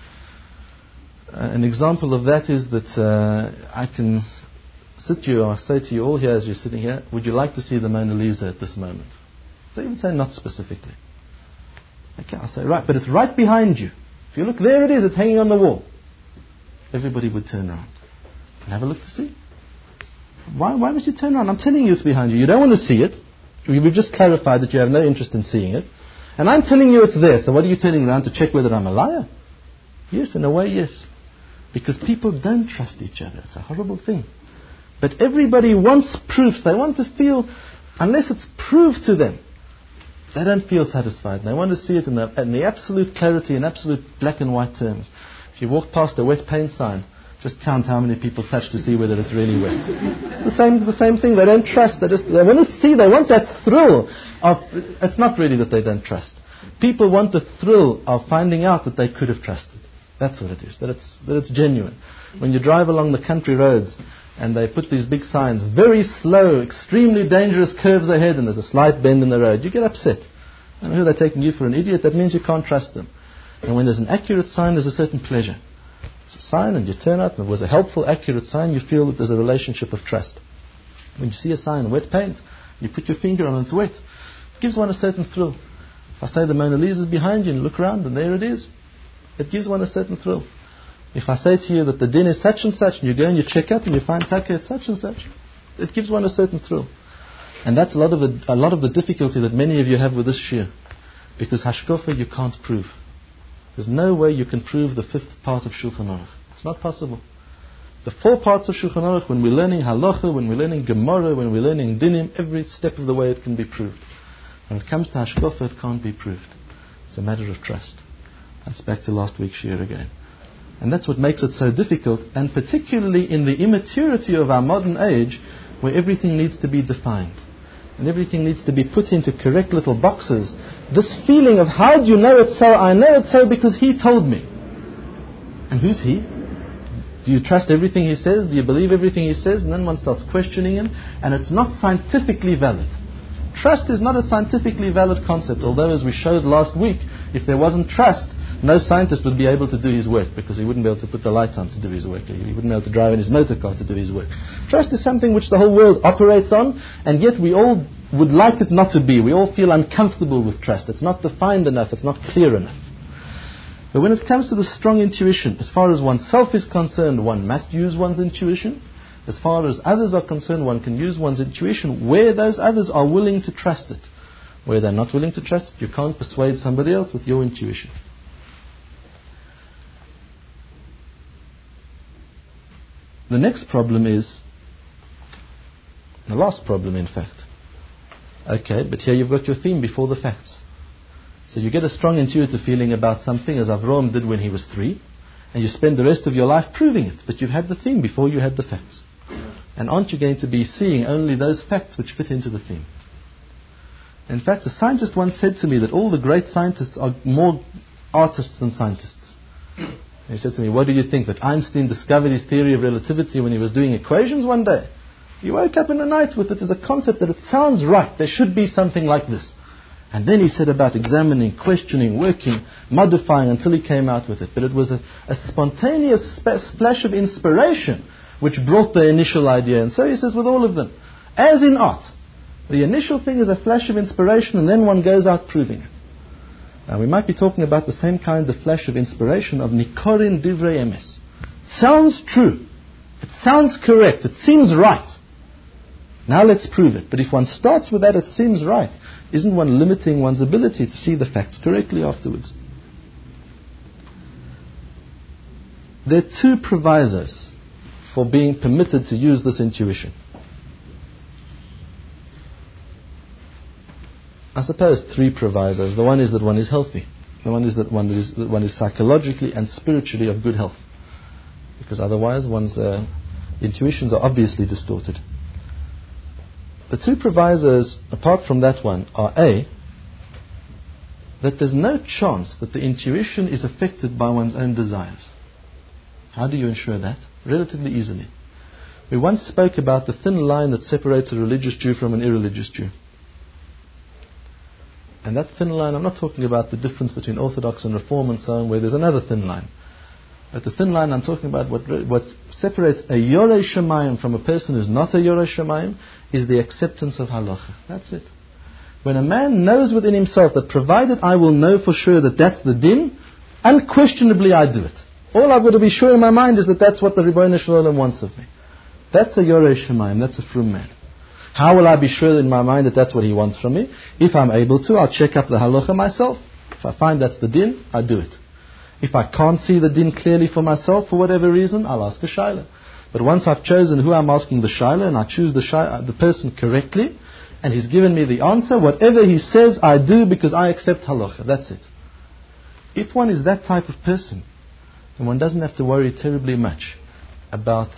Uh, an example of that is that uh, I can sit to you, or say to you all here as you're sitting here, would you like to see the Mona Lisa at this moment? They even say not specifically. Okay, I'll say, right, but it's right behind you. If you look, there it is, it's hanging on the wall. Everybody would turn around and have a look to see. Why, why must you turn around? I'm telling you it's behind you. You don't want to see it. We've just clarified that you have no interest in seeing it. And I'm telling you it's there, so what are you turning around to check whether I'm a liar? Yes, in a way, yes. Because people don't trust each other. It's a horrible thing. But everybody wants proofs. They want to feel, unless it's proved to them, they don't feel satisfied. They want to see it in the, in the absolute clarity, in absolute black and white terms. If you walk past a wet paint sign, just count how many people touch to see whether it's really wet. It's the same, the same thing. They don't trust. They just they want to see. They want that thrill of. It's not really that they don't trust. People want the thrill of finding out that they could have trusted. That's what it is. That it's that it's genuine. When you drive along the country roads and they put these big signs, very slow, extremely dangerous curves ahead, and there's a slight bend in the road, you get upset. I know they're taking you for an idiot. That means you can't trust them. And when there's an accurate sign, there's a certain pleasure. It's a sign, and you turn out, and it was a helpful, accurate sign, you feel that there's a relationship of trust. When you see a sign, wet paint, you put your finger on it, it's wet. It gives one a certain thrill. If I say the Mona Lisa is behind you, and look around, and there it is, it gives one a certain thrill. If I say to you that the din is such and such, and you go and you check up, and you find Taka at such and such, it gives one a certain thrill. And that's a lot of the, a lot of the difficulty that many of you have with this shir. Because hashkafa you can't prove. There's no way you can prove the fifth part of Shulchan Aruch. It's not possible. The four parts of Shulchan Aruch, when we're learning halacha, when we're learning Gemara, when we're learning dinim, every step of the way it can be proved. When it comes to hashkafa, it can't be proved. It's a matter of trust. That's back to last week's shir again. And that's what makes it so difficult, and particularly in the immaturity of our modern age, where everything needs to be defined. And everything needs to be put into correct little boxes. This feeling of, how do you know it's so? I know it's so because he told me. And who's he? Do you trust everything he says? Do you believe everything he says? And then one starts questioning him. And it's not scientifically valid. Trust is not a scientifically valid concept. Although, as we showed last week, if there wasn't trust, no scientist would be able to do his work, because he wouldn't be able to put the lights on to do his work. He wouldn't be able to drive in his motor car to do his work. Trust is something which the whole world operates on, and yet we all would like it not to be. We all feel uncomfortable with trust. It's not defined enough. It's not clear enough. But when it comes to the strong intuition, as far as oneself is concerned, one must use one's intuition. As far as others are concerned, one can use one's intuition where those others are willing to trust it. Where they're not willing to trust it, you can't persuade somebody else with your intuition. The next problem is, the last problem in fact. Okay, but here you've got your theme before the facts. So you get a strong intuitive feeling about something, as Avraham did when he was three, and you spend the rest of your life proving it, but you've had the theme before you had the facts. And aren't you going to be seeing only those facts which fit into the theme? In fact, a scientist once said to me that all the great scientists are more artists than scientists. He said to me, what do you think, that Einstein discovered his theory of relativity when he was doing equations one day? He woke up in the night with it as a concept that it sounds right, there should be something like this. And then he said about examining, questioning, working, modifying until he came out with it. But it was a, a spontaneous sp- splash of inspiration which brought the initial idea. And so he says with all of them, as in art, the initial thing is a flash of inspiration, and then one goes out proving it. Now we might be talking about the same kind of flash of inspiration of Nikorin Divrei Emes. Sounds true. It sounds correct. It seems right. Now let's prove it. But if one starts with that, it seems right, isn't one limiting one's ability to see the facts correctly afterwards? There are two provisos for being permitted to use this intuition. I suppose three provisos. The one is that one is healthy. The one is that one is, that one is psychologically and spiritually of good health. Because otherwise one's uh, intuitions are obviously distorted. The two provisos, apart from that one, are A, that there's no chance that the intuition is affected by one's own desires. How do you ensure that? Relatively easily. We once spoke about the thin line that separates a religious Jew from an irreligious Jew. And that thin line, I'm not talking about the difference between Orthodox and Reform and so on, where there's another thin line. But the thin line, I'm talking about what what separates a Yorei Shemayim from a person who's not a Yorei Shemayim is the acceptance of halacha. That's it. When a man knows within himself that provided I will know for sure that that's the din, unquestionably I do it. All I've got to be sure in my mind is that that's what the Ribbono Shel Olam wants of me. That's a Yorei Shemayim, that's a frum man. How will I be sure in my mind that that's what he wants from me? If I'm able to, I'll check up the halacha myself. If I find that's the din, I do it. If I can't see the din clearly for myself, for whatever reason, I'll ask a shaila. But once I've chosen who I'm asking the shaila, and I choose the, shaila, the person correctly, and he's given me the answer, whatever he says, I do because I accept halacha. That's it. If one is that type of person, then one doesn't have to worry terribly much about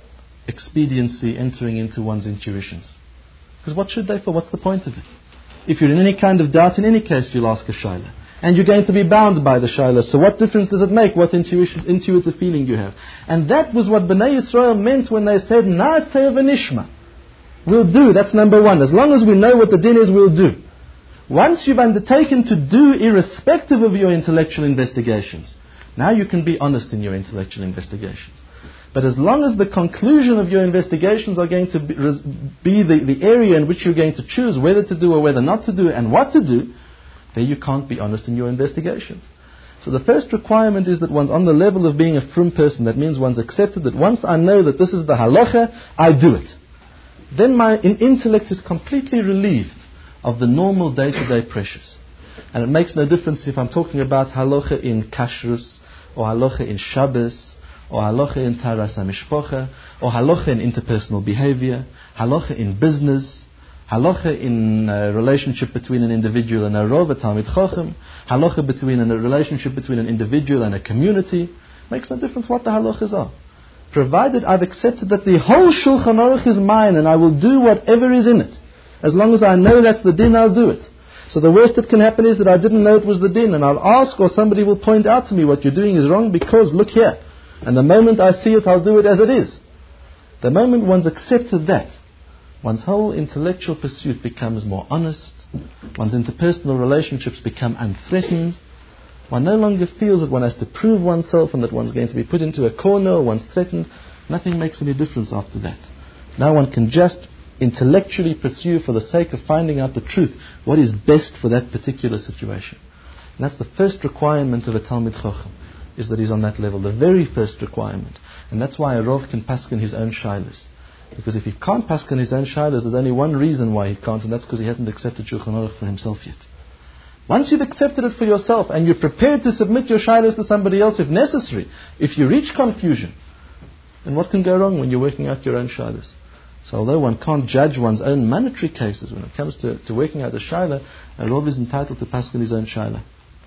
expediency entering into one's intuitions. Because what should they for? What's the point of it? If you're in any kind of doubt, in any case, you'll ask a shaila. And you're going to be bound by the shaila. So what difference does it make what intuition, intuitive feeling you have? And that was what Bnei Yisrael meant when they said, Na'aseh v'nishma. We'll do, that's number one. As long as we know what the din is, we'll do. Once you've undertaken to do irrespective of your intellectual investigations, now you can be honest in your intellectual investigations. But as long as the conclusion of your investigations are going to be, be the, the area in which you're going to choose whether to do or whether not to do and what to do, then you can't be honest in your investigations. So the first requirement is that one's on the level of being a frum person. That means one's accepted that once I know that this is the halacha, I do it. Then my in intellect is completely relieved of the normal day-to-day pressures. And it makes no difference if I'm talking about halacha in kashrus, or halacha in Shabbos, or halacha in taras hamishpacha, or halacha in interpersonal behavior, halacha in business, halacha in a relationship between an individual and a rov, a talmid chacham, halacha between a relationship between an individual and a community. Makes no difference what the halachas are. Provided I've accepted that the whole Shulchan Aruch is mine and I will do whatever is in it. As long as I know that's the din, I'll do it. So the worst that can happen is that I didn't know it was the din, and I'll ask, or somebody will point out to me what you're doing is wrong because look here. And the moment I see it, I'll do it as it is. The moment one's accepted that, one's whole intellectual pursuit becomes more honest, one's interpersonal relationships become unthreatened, one no longer feels that one has to prove oneself and that one's going to be put into a corner or one's threatened. Nothing makes any difference after that. Now one can just intellectually pursue for the sake of finding out the truth what is best for that particular situation. And that's the first requirement of a Talmid Chacham, is that he's on that level, the very first requirement. And that's why a Rov can paskin his own shailas. Because if he can't paskin his own shailas, there's only one reason why he can't, and that's because he hasn't accepted Shulchan Aruch for himself yet. Once you've accepted it for yourself and you're prepared to submit your shailas to somebody else if necessary, if you reach confusion, then what can go wrong when you're working out your own shailas? So although one can't judge one's own monetary cases, when it comes to, to working out a shaila, a Rov is entitled to paskin his own shaila.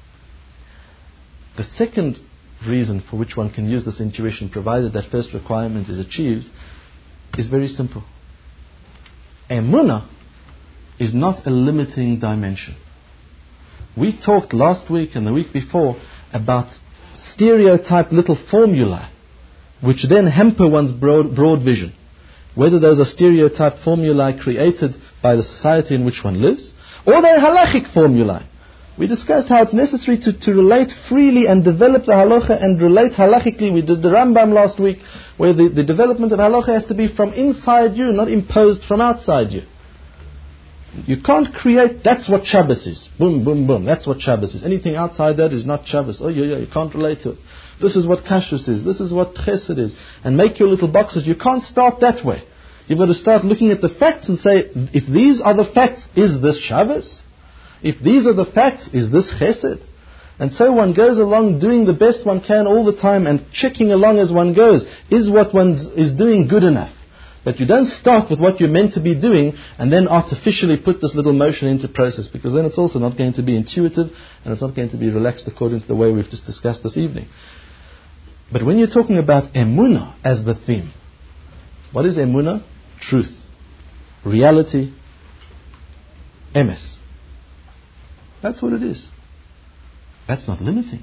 The second reason for which one can use this intuition, provided that first requirement is achieved, is very simple. Emunah is not a limiting dimension. We talked last week and the week before about stereotyped little formulae which then hamper one's broad, broad vision. Whether those are stereotyped formulae created by the society in which one lives, or they're halachic formulae. We discussed how it's necessary to, to relate freely and develop the halacha and relate halachically. We did the Rambam last week, where the, the development of halacha has to be from inside you, not imposed from outside you. You can't create, that's what Shabbos is. Boom, boom, boom. That's what Shabbos is. Anything outside that is not Shabbos. Oh, yeah, yeah, you can't relate to it. This is what Kashrus is. This is what Chesed is. And make your little boxes. You can't start that way. You've got to start looking at the facts and say, if these are the facts, is this Shabbos? If these are the facts, is this Chesed? And so one goes along doing the best one can all the time and checking along as one goes. Is what one is doing good enough? But you don't start with what you're meant to be doing and then artificially put this little motion into process, because then it's also not going to be intuitive and it's not going to be relaxed according to the way we've just discussed this evening. But when you're talking about emunah as the theme, what is emunah? Truth, reality, emes. That's what it is. That's not limiting.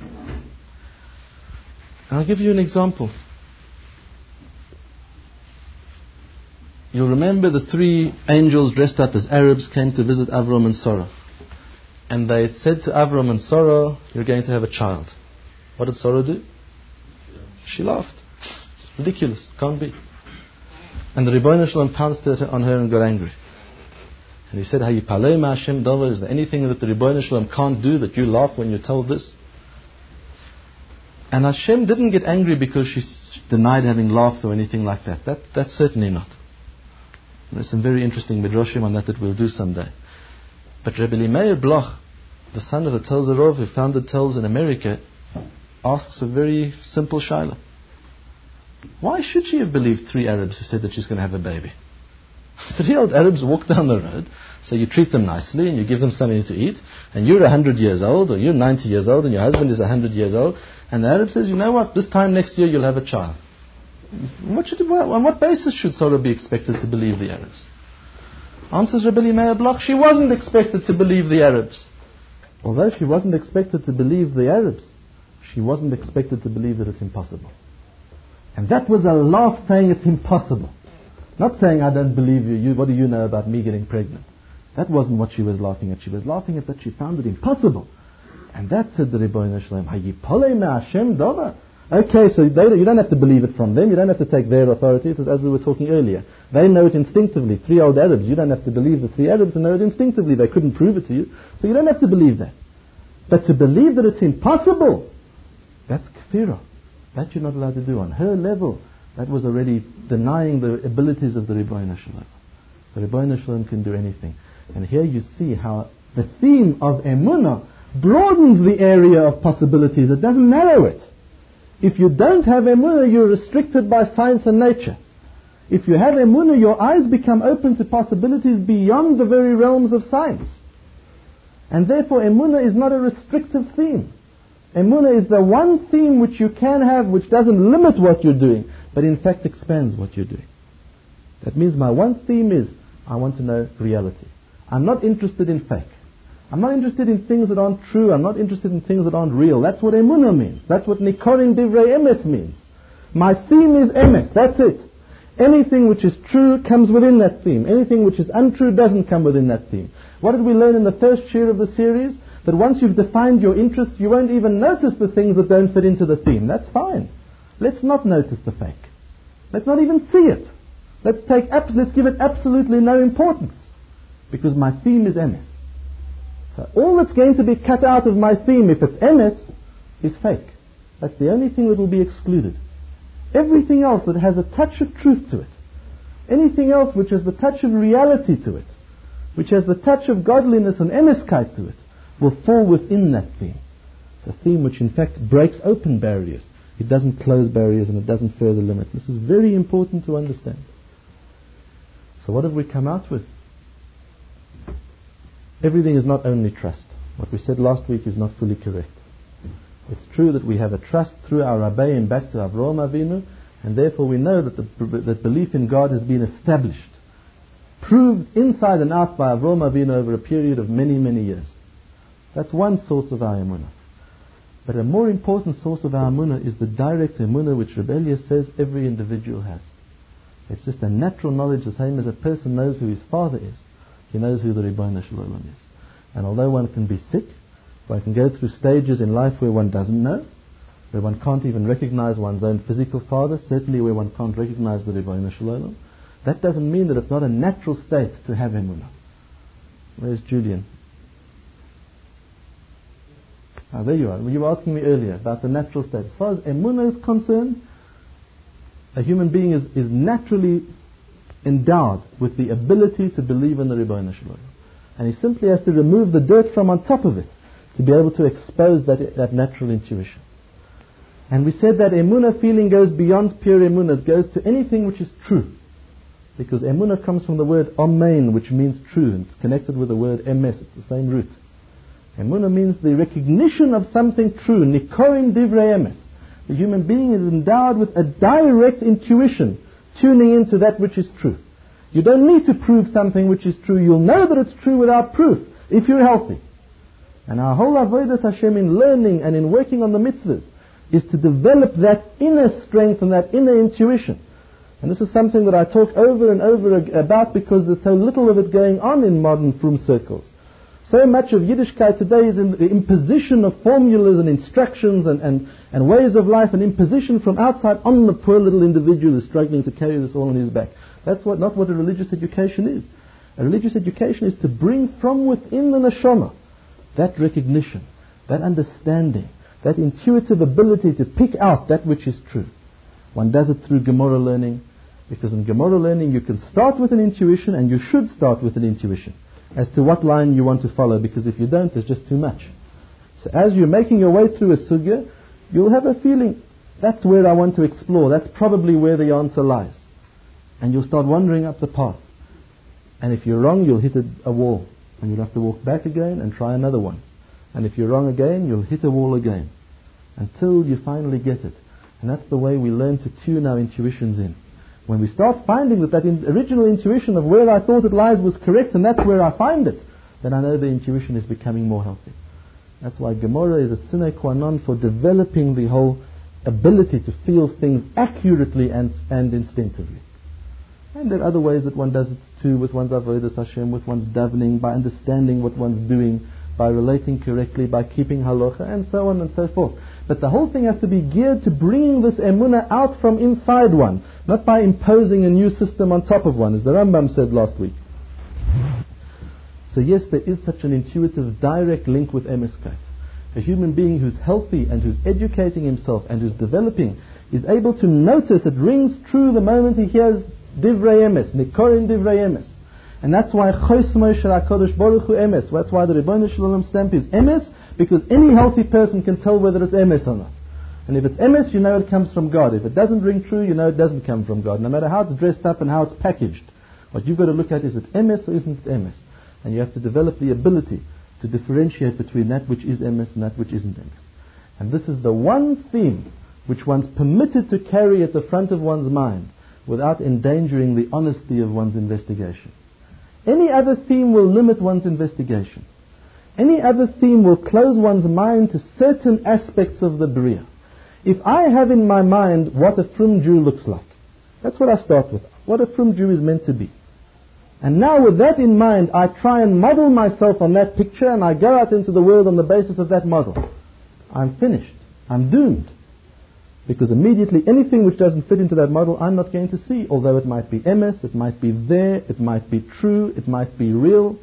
And I'll give you an example. You'll remember the three angels dressed up as Arabs came to visit Avram and Sarah. And they said to Avram and Sarah, you're going to have a child. What did Sarah do? She laughed. It's ridiculous. Can't be. And the Ribono Shel Olam pounced on her and got angry. And he said, Hayipalei ma'Hashem davar, is there anything that the Ribono Shel Olam can't do that you laugh when you're told this? And Hashem didn't get angry because she denied having laughed or anything like that. That that's certainly not. There's some very interesting midrashim on that that we'll do someday. But Rebbe Meir Bloch, the son of the Telzer Rov who founded Telz in America, asks a very simple shaila. Why should she have believed three Arabs who said that she's going to have a baby? Three old Arabs walk down the road, so you treat them nicely and you give them something to eat, and you're a hundred years old or you're ninety years old and your husband is a hundred years old, and the Arab says, you know what, this time next year you'll have a child. What should, on what basis should Sarah be expected to believe the Arabs? Answers Rebbe Meir Bloch, she wasn't expected to believe the Arabs. Although she wasn't expected to believe the Arabs, she wasn't expected to believe that it's impossible. And that was a laugh saying it's impossible. Not saying, I don't believe you, you, what do you know about me getting pregnant? That wasn't what she was laughing at. She was laughing at that she found it impossible. And that said the Ribono Shel Olam, Hayipalei ma'Hashem davar. Okay, so they, you don't have to believe it from them. You don't have to take their authority. It's as we were talking earlier. They know it instinctively. Three old Arabs. You don't have to believe the three Arabs, and know it instinctively. They couldn't prove it to you. So you don't have to believe that. But to believe that it's impossible, that's kfirah. That you're not allowed to do. On her level, that was already denying the abilities of the Ribono Shel Olam. The Ribono Shel Olam can do anything. And here you see how the theme of emunah broadens the area of possibilities. It doesn't narrow it. If you don't have emunah, you're restricted by science and nature. If you have emunah, your eyes become open to possibilities beyond the very realms of science. And therefore emunah is not a restrictive theme. Emunah is the one theme which you can have which doesn't limit what you're doing, but in fact expands what you're doing. That means my one theme is, I want to know reality. I'm not interested in fake. I'm not interested in things that aren't true. I'm not interested in things that aren't real. That's what emunah means. That's what nikorin divrei emes means. My theme is emes. That's it. Anything which is true comes within that theme. Anything which is untrue doesn't come within that theme. What did we learn in the first year of the series? That once you've defined your interests, you won't even notice the things that don't fit into the theme. That's fine. Let's not notice the fake. Let's not even see it. Let's take let's give it absolutely no importance. Because my theme is emes. So all that's going to be cut out of my theme, if it's emes, is fake. That's the only thing that will be excluded. Everything else that has a touch of truth to it, anything else which has the touch of reality to it, which has the touch of godliness and emeskite to it, will fall within that theme. It's a theme which in fact breaks open barriers. It doesn't close barriers and it doesn't further limit. This is very important to understand. So what have we come out with? Everything is not only trust. What we said last week is not fully correct. It's true that we have a trust through our Rabbeim back to Avraham Avinu, and therefore we know that the that belief in God has been established, proved inside and out by Avraham Avinu over a period of many, many years. That's one source of our emunah. But a more important source of our emunah is the direct emunah which Rebbe Eliezer says every individual has. It's just a natural knowledge, the same as a person knows who his father is. He knows who the Ribono Shel Olam is. And although one can be sick, one can go through stages in life where one doesn't know, where one can't even recognize one's own physical father, certainly where one can't recognize the Ribono Shel Olam, that doesn't mean that it's not a natural state to have emunah. Where's Julian? Ah, there you are. You were asking me earlier about the natural state. As far as emunah is concerned, a human being is, is naturally endowed with the ability to believe in the Ribono Shel Olam. And he simply has to remove the dirt from on top of it to be able to expose that, that natural intuition. And we said that emunah feeling goes beyond pure emunah. It goes to anything which is true. Because emunah comes from the word amen, which means true, and it's connected with the word emes, it's the same root. Emunah means the recognition of something true, nikorin divrei emes. The human being is endowed with a direct intuition, tuning into that which is true. You don't need to prove something which is true. You'll know that it's true without proof, if you're healthy. And our whole avodas Hashem in learning and in working on the mitzvahs is to develop that inner strength and that inner intuition. And this is something that I talk over and over about because there's so little of it going on in modern frum circles. So much of Yiddishkeit today is in the imposition of formulas and instructions and, and, and ways of life, and imposition from outside on the poor little individual who's struggling to carry this all on his back. That's what, not what a religious education is. A religious education is to bring from within the neshama that recognition, that understanding, that intuitive ability to pick out that which is true. One does it through Gemara learning, because in Gemara learning you can start with an intuition, and you should start with an intuition as to what line you want to follow, because if you don't, there's just too much. So as you're making your way through a sugya, you'll have a feeling, that's where I want to explore, that's probably where the answer lies. And you'll start wandering up the path. And if you're wrong, you'll hit a, a wall, and you'll have to walk back again and try another one. And if you're wrong again, you'll hit a wall again, until you finally get it. And that's the way we learn to tune our intuitions in. When we start finding that that in original intuition of where I thought it lies was correct, and that's where I find it, then I know the intuition is becoming more healthy. That's why Gemara is a sine qua non for developing the whole ability to feel things accurately and, and instinctively. And there are other ways that one does it too, with one's avodas Hashem, with one's davening, by understanding what one's doing, by relating correctly, by keeping halacha, and so on and so forth. But the whole thing has to be geared to bringing this emunah out from inside one, not by imposing a new system on top of one, as the Rambam said last week. So yes, there is such an intuitive, direct link with emeskait. A human being who's healthy and who's educating himself and who's developing is able to notice it rings true the moment he hears divrei emes, nikorin divrei emes. And that's why Chosmo Shel HaKadosh Baruch Hu emes. That's why the Rebbeinu Shalom stamp is emes, because any healthy person can tell whether it's emes or not. And if it's emes, you know it comes from God. If it doesn't ring true, you know it doesn't come from God. No matter how it's dressed up and how it's packaged, what you've got to look at is it emes or isn't it emes. And you have to develop the ability to differentiate between that which is emes and that which isn't emes. And this is the one theme which one's permitted to carry at the front of one's mind without endangering the honesty of one's investigation. Any other theme will limit one's investigation. Any other theme will close one's mind to certain aspects of the Bria. If I have in my mind what a frum Jew looks like, that's what I start with, what a frum Jew is meant to be. And now with that in mind, I try and model myself on that picture, and I go out into the world on the basis of that model. I'm finished. I'm doomed. Because immediately anything which doesn't fit into that model, I'm not going to see, although it might be emes, it might be there, it might be true, it might be real.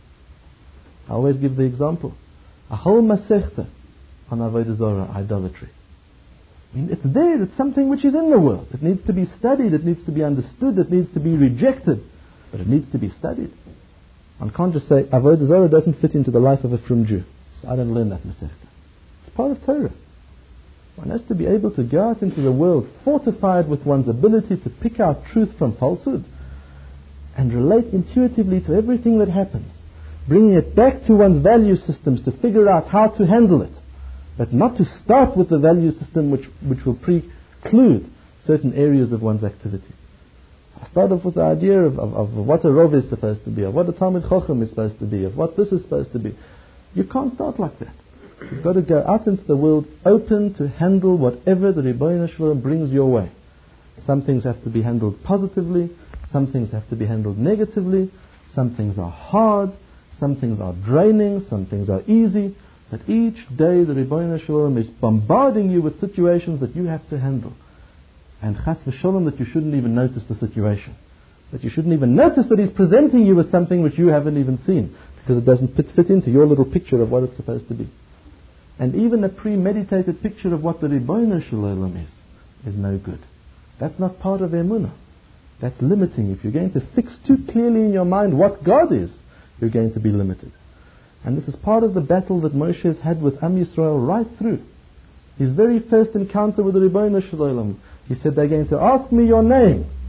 I always give the example. A whole masechta on avodah zarah, idolatry. I mean, it's there, it's something which is in the world. It needs to be studied, it needs to be understood, it needs to be rejected, but it needs to be studied. One can't just say, avodah zarah doesn't fit into the life of a frum Jew, so I don't learn that masechta. It's part of Torah. One has to be able to go out into the world fortified with one's ability to pick out truth from falsehood and relate intuitively to everything that happens, bringing it back to one's value systems to figure out how to handle it, but not to start with the value system which, which will preclude certain areas of one's activity. I start off with the idea of, of, of what a Rov is supposed to be, of what a Talmid Chacham is supposed to be, of what this is supposed to be. You can't start like that. You've got to go out into the world open to handle whatever the Rebbeinu Shalom brings your way. Some things have to be handled positively, some things have to be handled negatively, some things are hard, some things are draining, some things are easy, but each day the Rebbeinu Shalom is bombarding you with situations that you have to handle. And chas v'sholom that you shouldn't even notice the situation. That you shouldn't even notice that he's presenting you with something which you haven't even seen, because it doesn't fit, fit into your little picture of what it's supposed to be. And even a premeditated picture of what the Rebbeinu Shalom is, is no good. That's not part of emunah. That's limiting. If you're going to fix too clearly in your mind what God is, you're going to be limited. And this is part of the battle that Moshe has had with Am Yisrael right through. His very first encounter with the Rebbeinu Shalom, he said, they're going to ask me your name.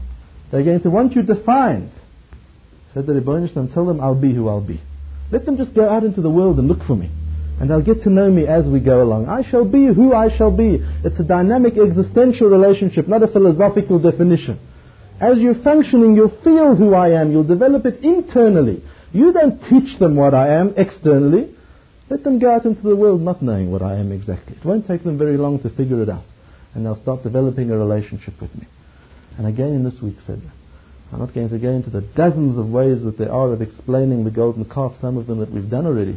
They're going to want you defined. Said the Rebbeinu Shalom, tell them I'll be who I'll be. Let them just go out into the world and look for me. And they'll get to know me as we go along. I shall be who I shall be. It's a dynamic existential relationship, not a philosophical definition. As you're functioning, you'll feel who I am. You'll develop it internally. You don't teach them what I am externally. Let them go out into the world not knowing what I am exactly. It won't take them very long to figure it out. And they'll start developing a relationship with me. And again in this week's Seder, I'm not going to go into the dozens of ways that there are of explaining the golden calf, some of them that we've done already.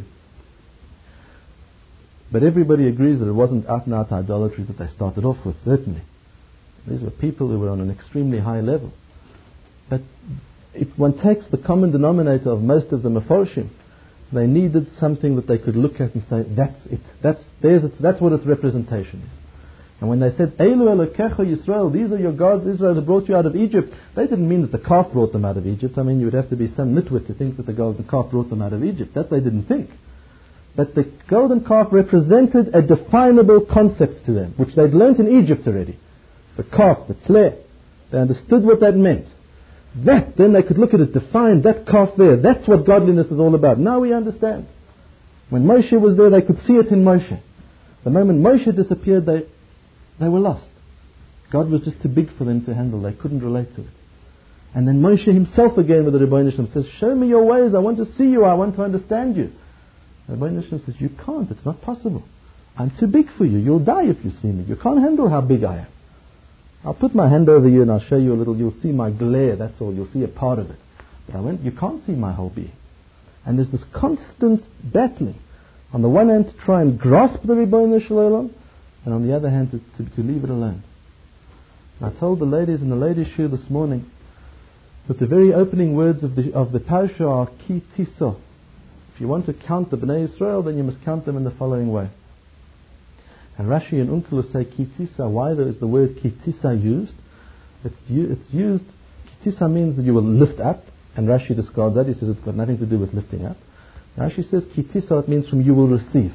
But everybody agrees that it wasn't out-and-out idolatry that they started off with, certainly. These were people who were on an extremely high level. But if one takes the common denominator of most of the Meforshim, they needed something that they could look at and say, that's it. That's, there's it, that's what its representation is. And when they said, Eilu Elokecha Yisrael, these are your gods, Israel, that brought you out of Egypt, they didn't mean that the calf brought them out of Egypt. I mean, you would have to be some nitwit to think that the golden calf brought them out of Egypt. That they didn't think. But the golden calf represented a definable concept to them, which they'd learnt in Egypt already. The calf, the tzleh. They understood what that meant. That, then they could look at it, define that calf there. That's what godliness is all about. Now we understand. When Moshe was there, they could see it in Moshe. The moment Moshe disappeared, they, they were lost. God was just too big for them to handle. They couldn't relate to it. And then Moshe himself again with the Rebbeinu Shalom says, show me your ways. I want to see you. I want to understand you. The Rebbeinu Shalom says, you can't. It's not possible. I'm too big for you. You'll die if you see me. You can't handle how big I am. I'll put my hand over you and I'll show you a little. You'll see my glare, that's all. You'll see a part of it. But I went, you can't see my whole being. And there's this constant battling. On the one hand to try and grasp the Rebbeinu Shalom, and on the other hand to, to, to leave it alone. And I told the ladies in the ladies' shul this morning that the very opening words of the of the parasha are ki tiso. If you want to count the Bnei Israel, then you must count them in the following way. And Rashi and Onkelos say kitisa. Why there is the word kitisa used? It's, it's used, kitisa means that you will lift up, and Rashi describes that. He says it's got nothing to do with lifting up. Rashi says kitisa, it means from you will receive.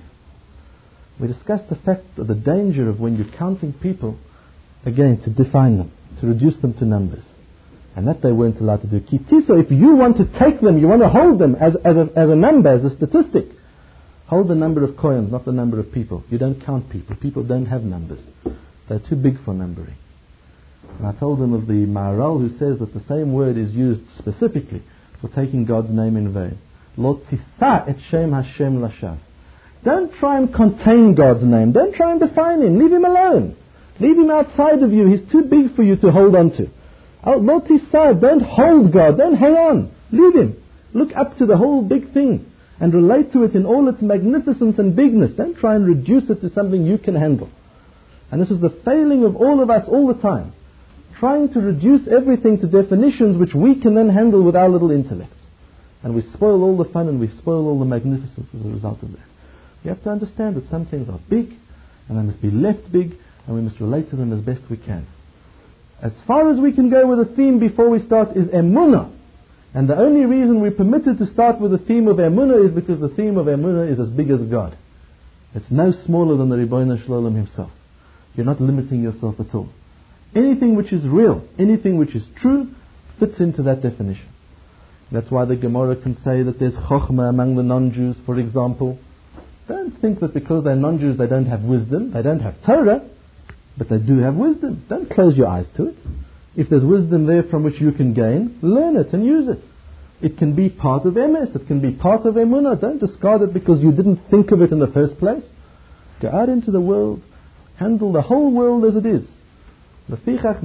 We discussed the fact of the danger of when you're counting people, again, to define them, to reduce them to numbers. And that they weren't allowed to do. Kitisa, if you want to take them, you want to hold them as, as, a, as a number, as a statistic. Hold the number of coins, not the number of people. You don't count people. People don't have numbers. They're too big for numbering. And I told them of the Maharal who says that the same word is used specifically for taking God's name in vain. Lo tisa et shem Hashem lashav. Don't try and contain God's name. Don't try and define Him. Leave Him alone. Leave Him outside of you. He's too big for you to hold on to. Lo tisa, don't hold God. Don't hang on. Leave Him. Look up to the whole big thing and relate to it in all its magnificence and bigness. Don't try and reduce it to something you can handle. And this is the failing of all of us all the time. Trying to reduce everything to definitions which we can then handle with our little intellects. And we spoil all the fun and we spoil all the magnificence as a result of that. We have to understand that some things are big and they must be left big and we must relate to them as best we can. As far as we can go with a theme before we start is emunah. And the only reason we're permitted to start with the theme of emunah is because the theme of emunah is as big as God. It's no smaller than the Rebbeinu Shalom himself. You're not limiting yourself at all. Anything which is real, anything which is true, fits into that definition. That's why the Gemara can say that there's chokhmah among the non-Jews, for example. Don't think that because they're non-Jews they don't have wisdom. They don't have Torah, but they do have wisdom. Don't close your eyes to it. If there's wisdom there from which you can gain, learn it and use it. It can be part of M S. It can be part of emunah. Don't discard it because you didn't think of it in the first place. Go out into the world. Handle the whole world as it is. That's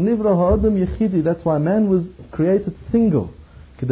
why man was created single. So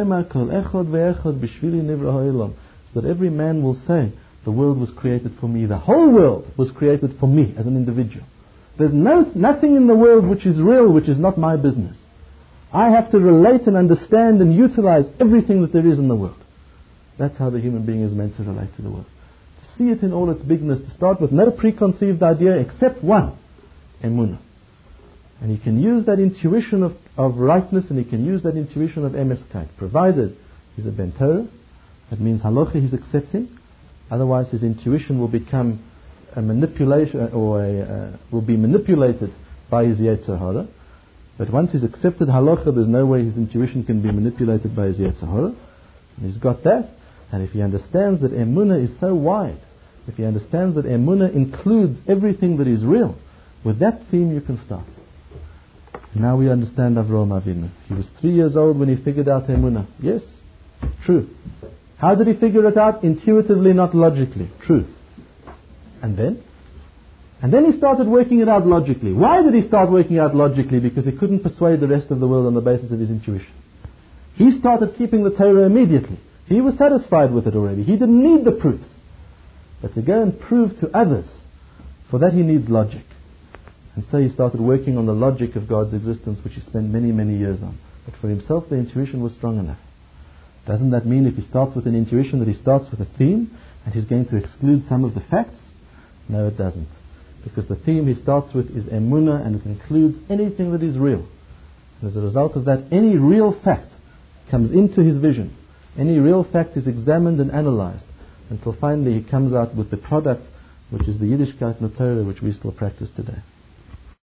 that every man will say, the world was created for me. The whole world was created for me as an individual. There's no, nothing in the world which is real, which is not my business. I have to relate and understand and utilize everything that there is in the world. That's how the human being is meant to relate to the world. To see it in all its bigness, to start with no preconceived idea except one, emunah. And he can use that intuition of, of rightness and he can use that intuition of emeskite, provided he's a ben Torah. That means halacha he's accepting. Otherwise his intuition will become a manipulation or a, uh, will be manipulated by his Yetzer Hara. But once he's accepted halacha, there's no way his intuition can be manipulated by his Yetzer Hara. And he's got that. And if he understands that emunah is so wide, if he understands that emunah includes everything that is real, with that theme you can start. Now we understand Avraham Avinu. He was three years old when he figured out emunah. Yes, true. How did he figure it out? Intuitively, not logically. True. And then? And then he started working it out logically. Why did he start working out logically? Because he couldn't persuade the rest of the world on the basis of his intuition. He started keeping the Torah immediately. He was satisfied with it already. He didn't need the proofs. But to go and prove to others, for that he needs logic. And so he started working on the logic of God's existence, which he spent many, many years on. But for himself, the intuition was strong enough. Doesn't that mean if he starts with an intuition that he starts with a theme and he's going to exclude some of the facts? No, it doesn't. Because the theme he starts with is emunah, and it includes anything that is real. And as a result of that, any real fact comes into his vision. Any real fact is examined and analyzed until finally he comes out with the product, which is the Yiddishkeit Torah, which we still practice today.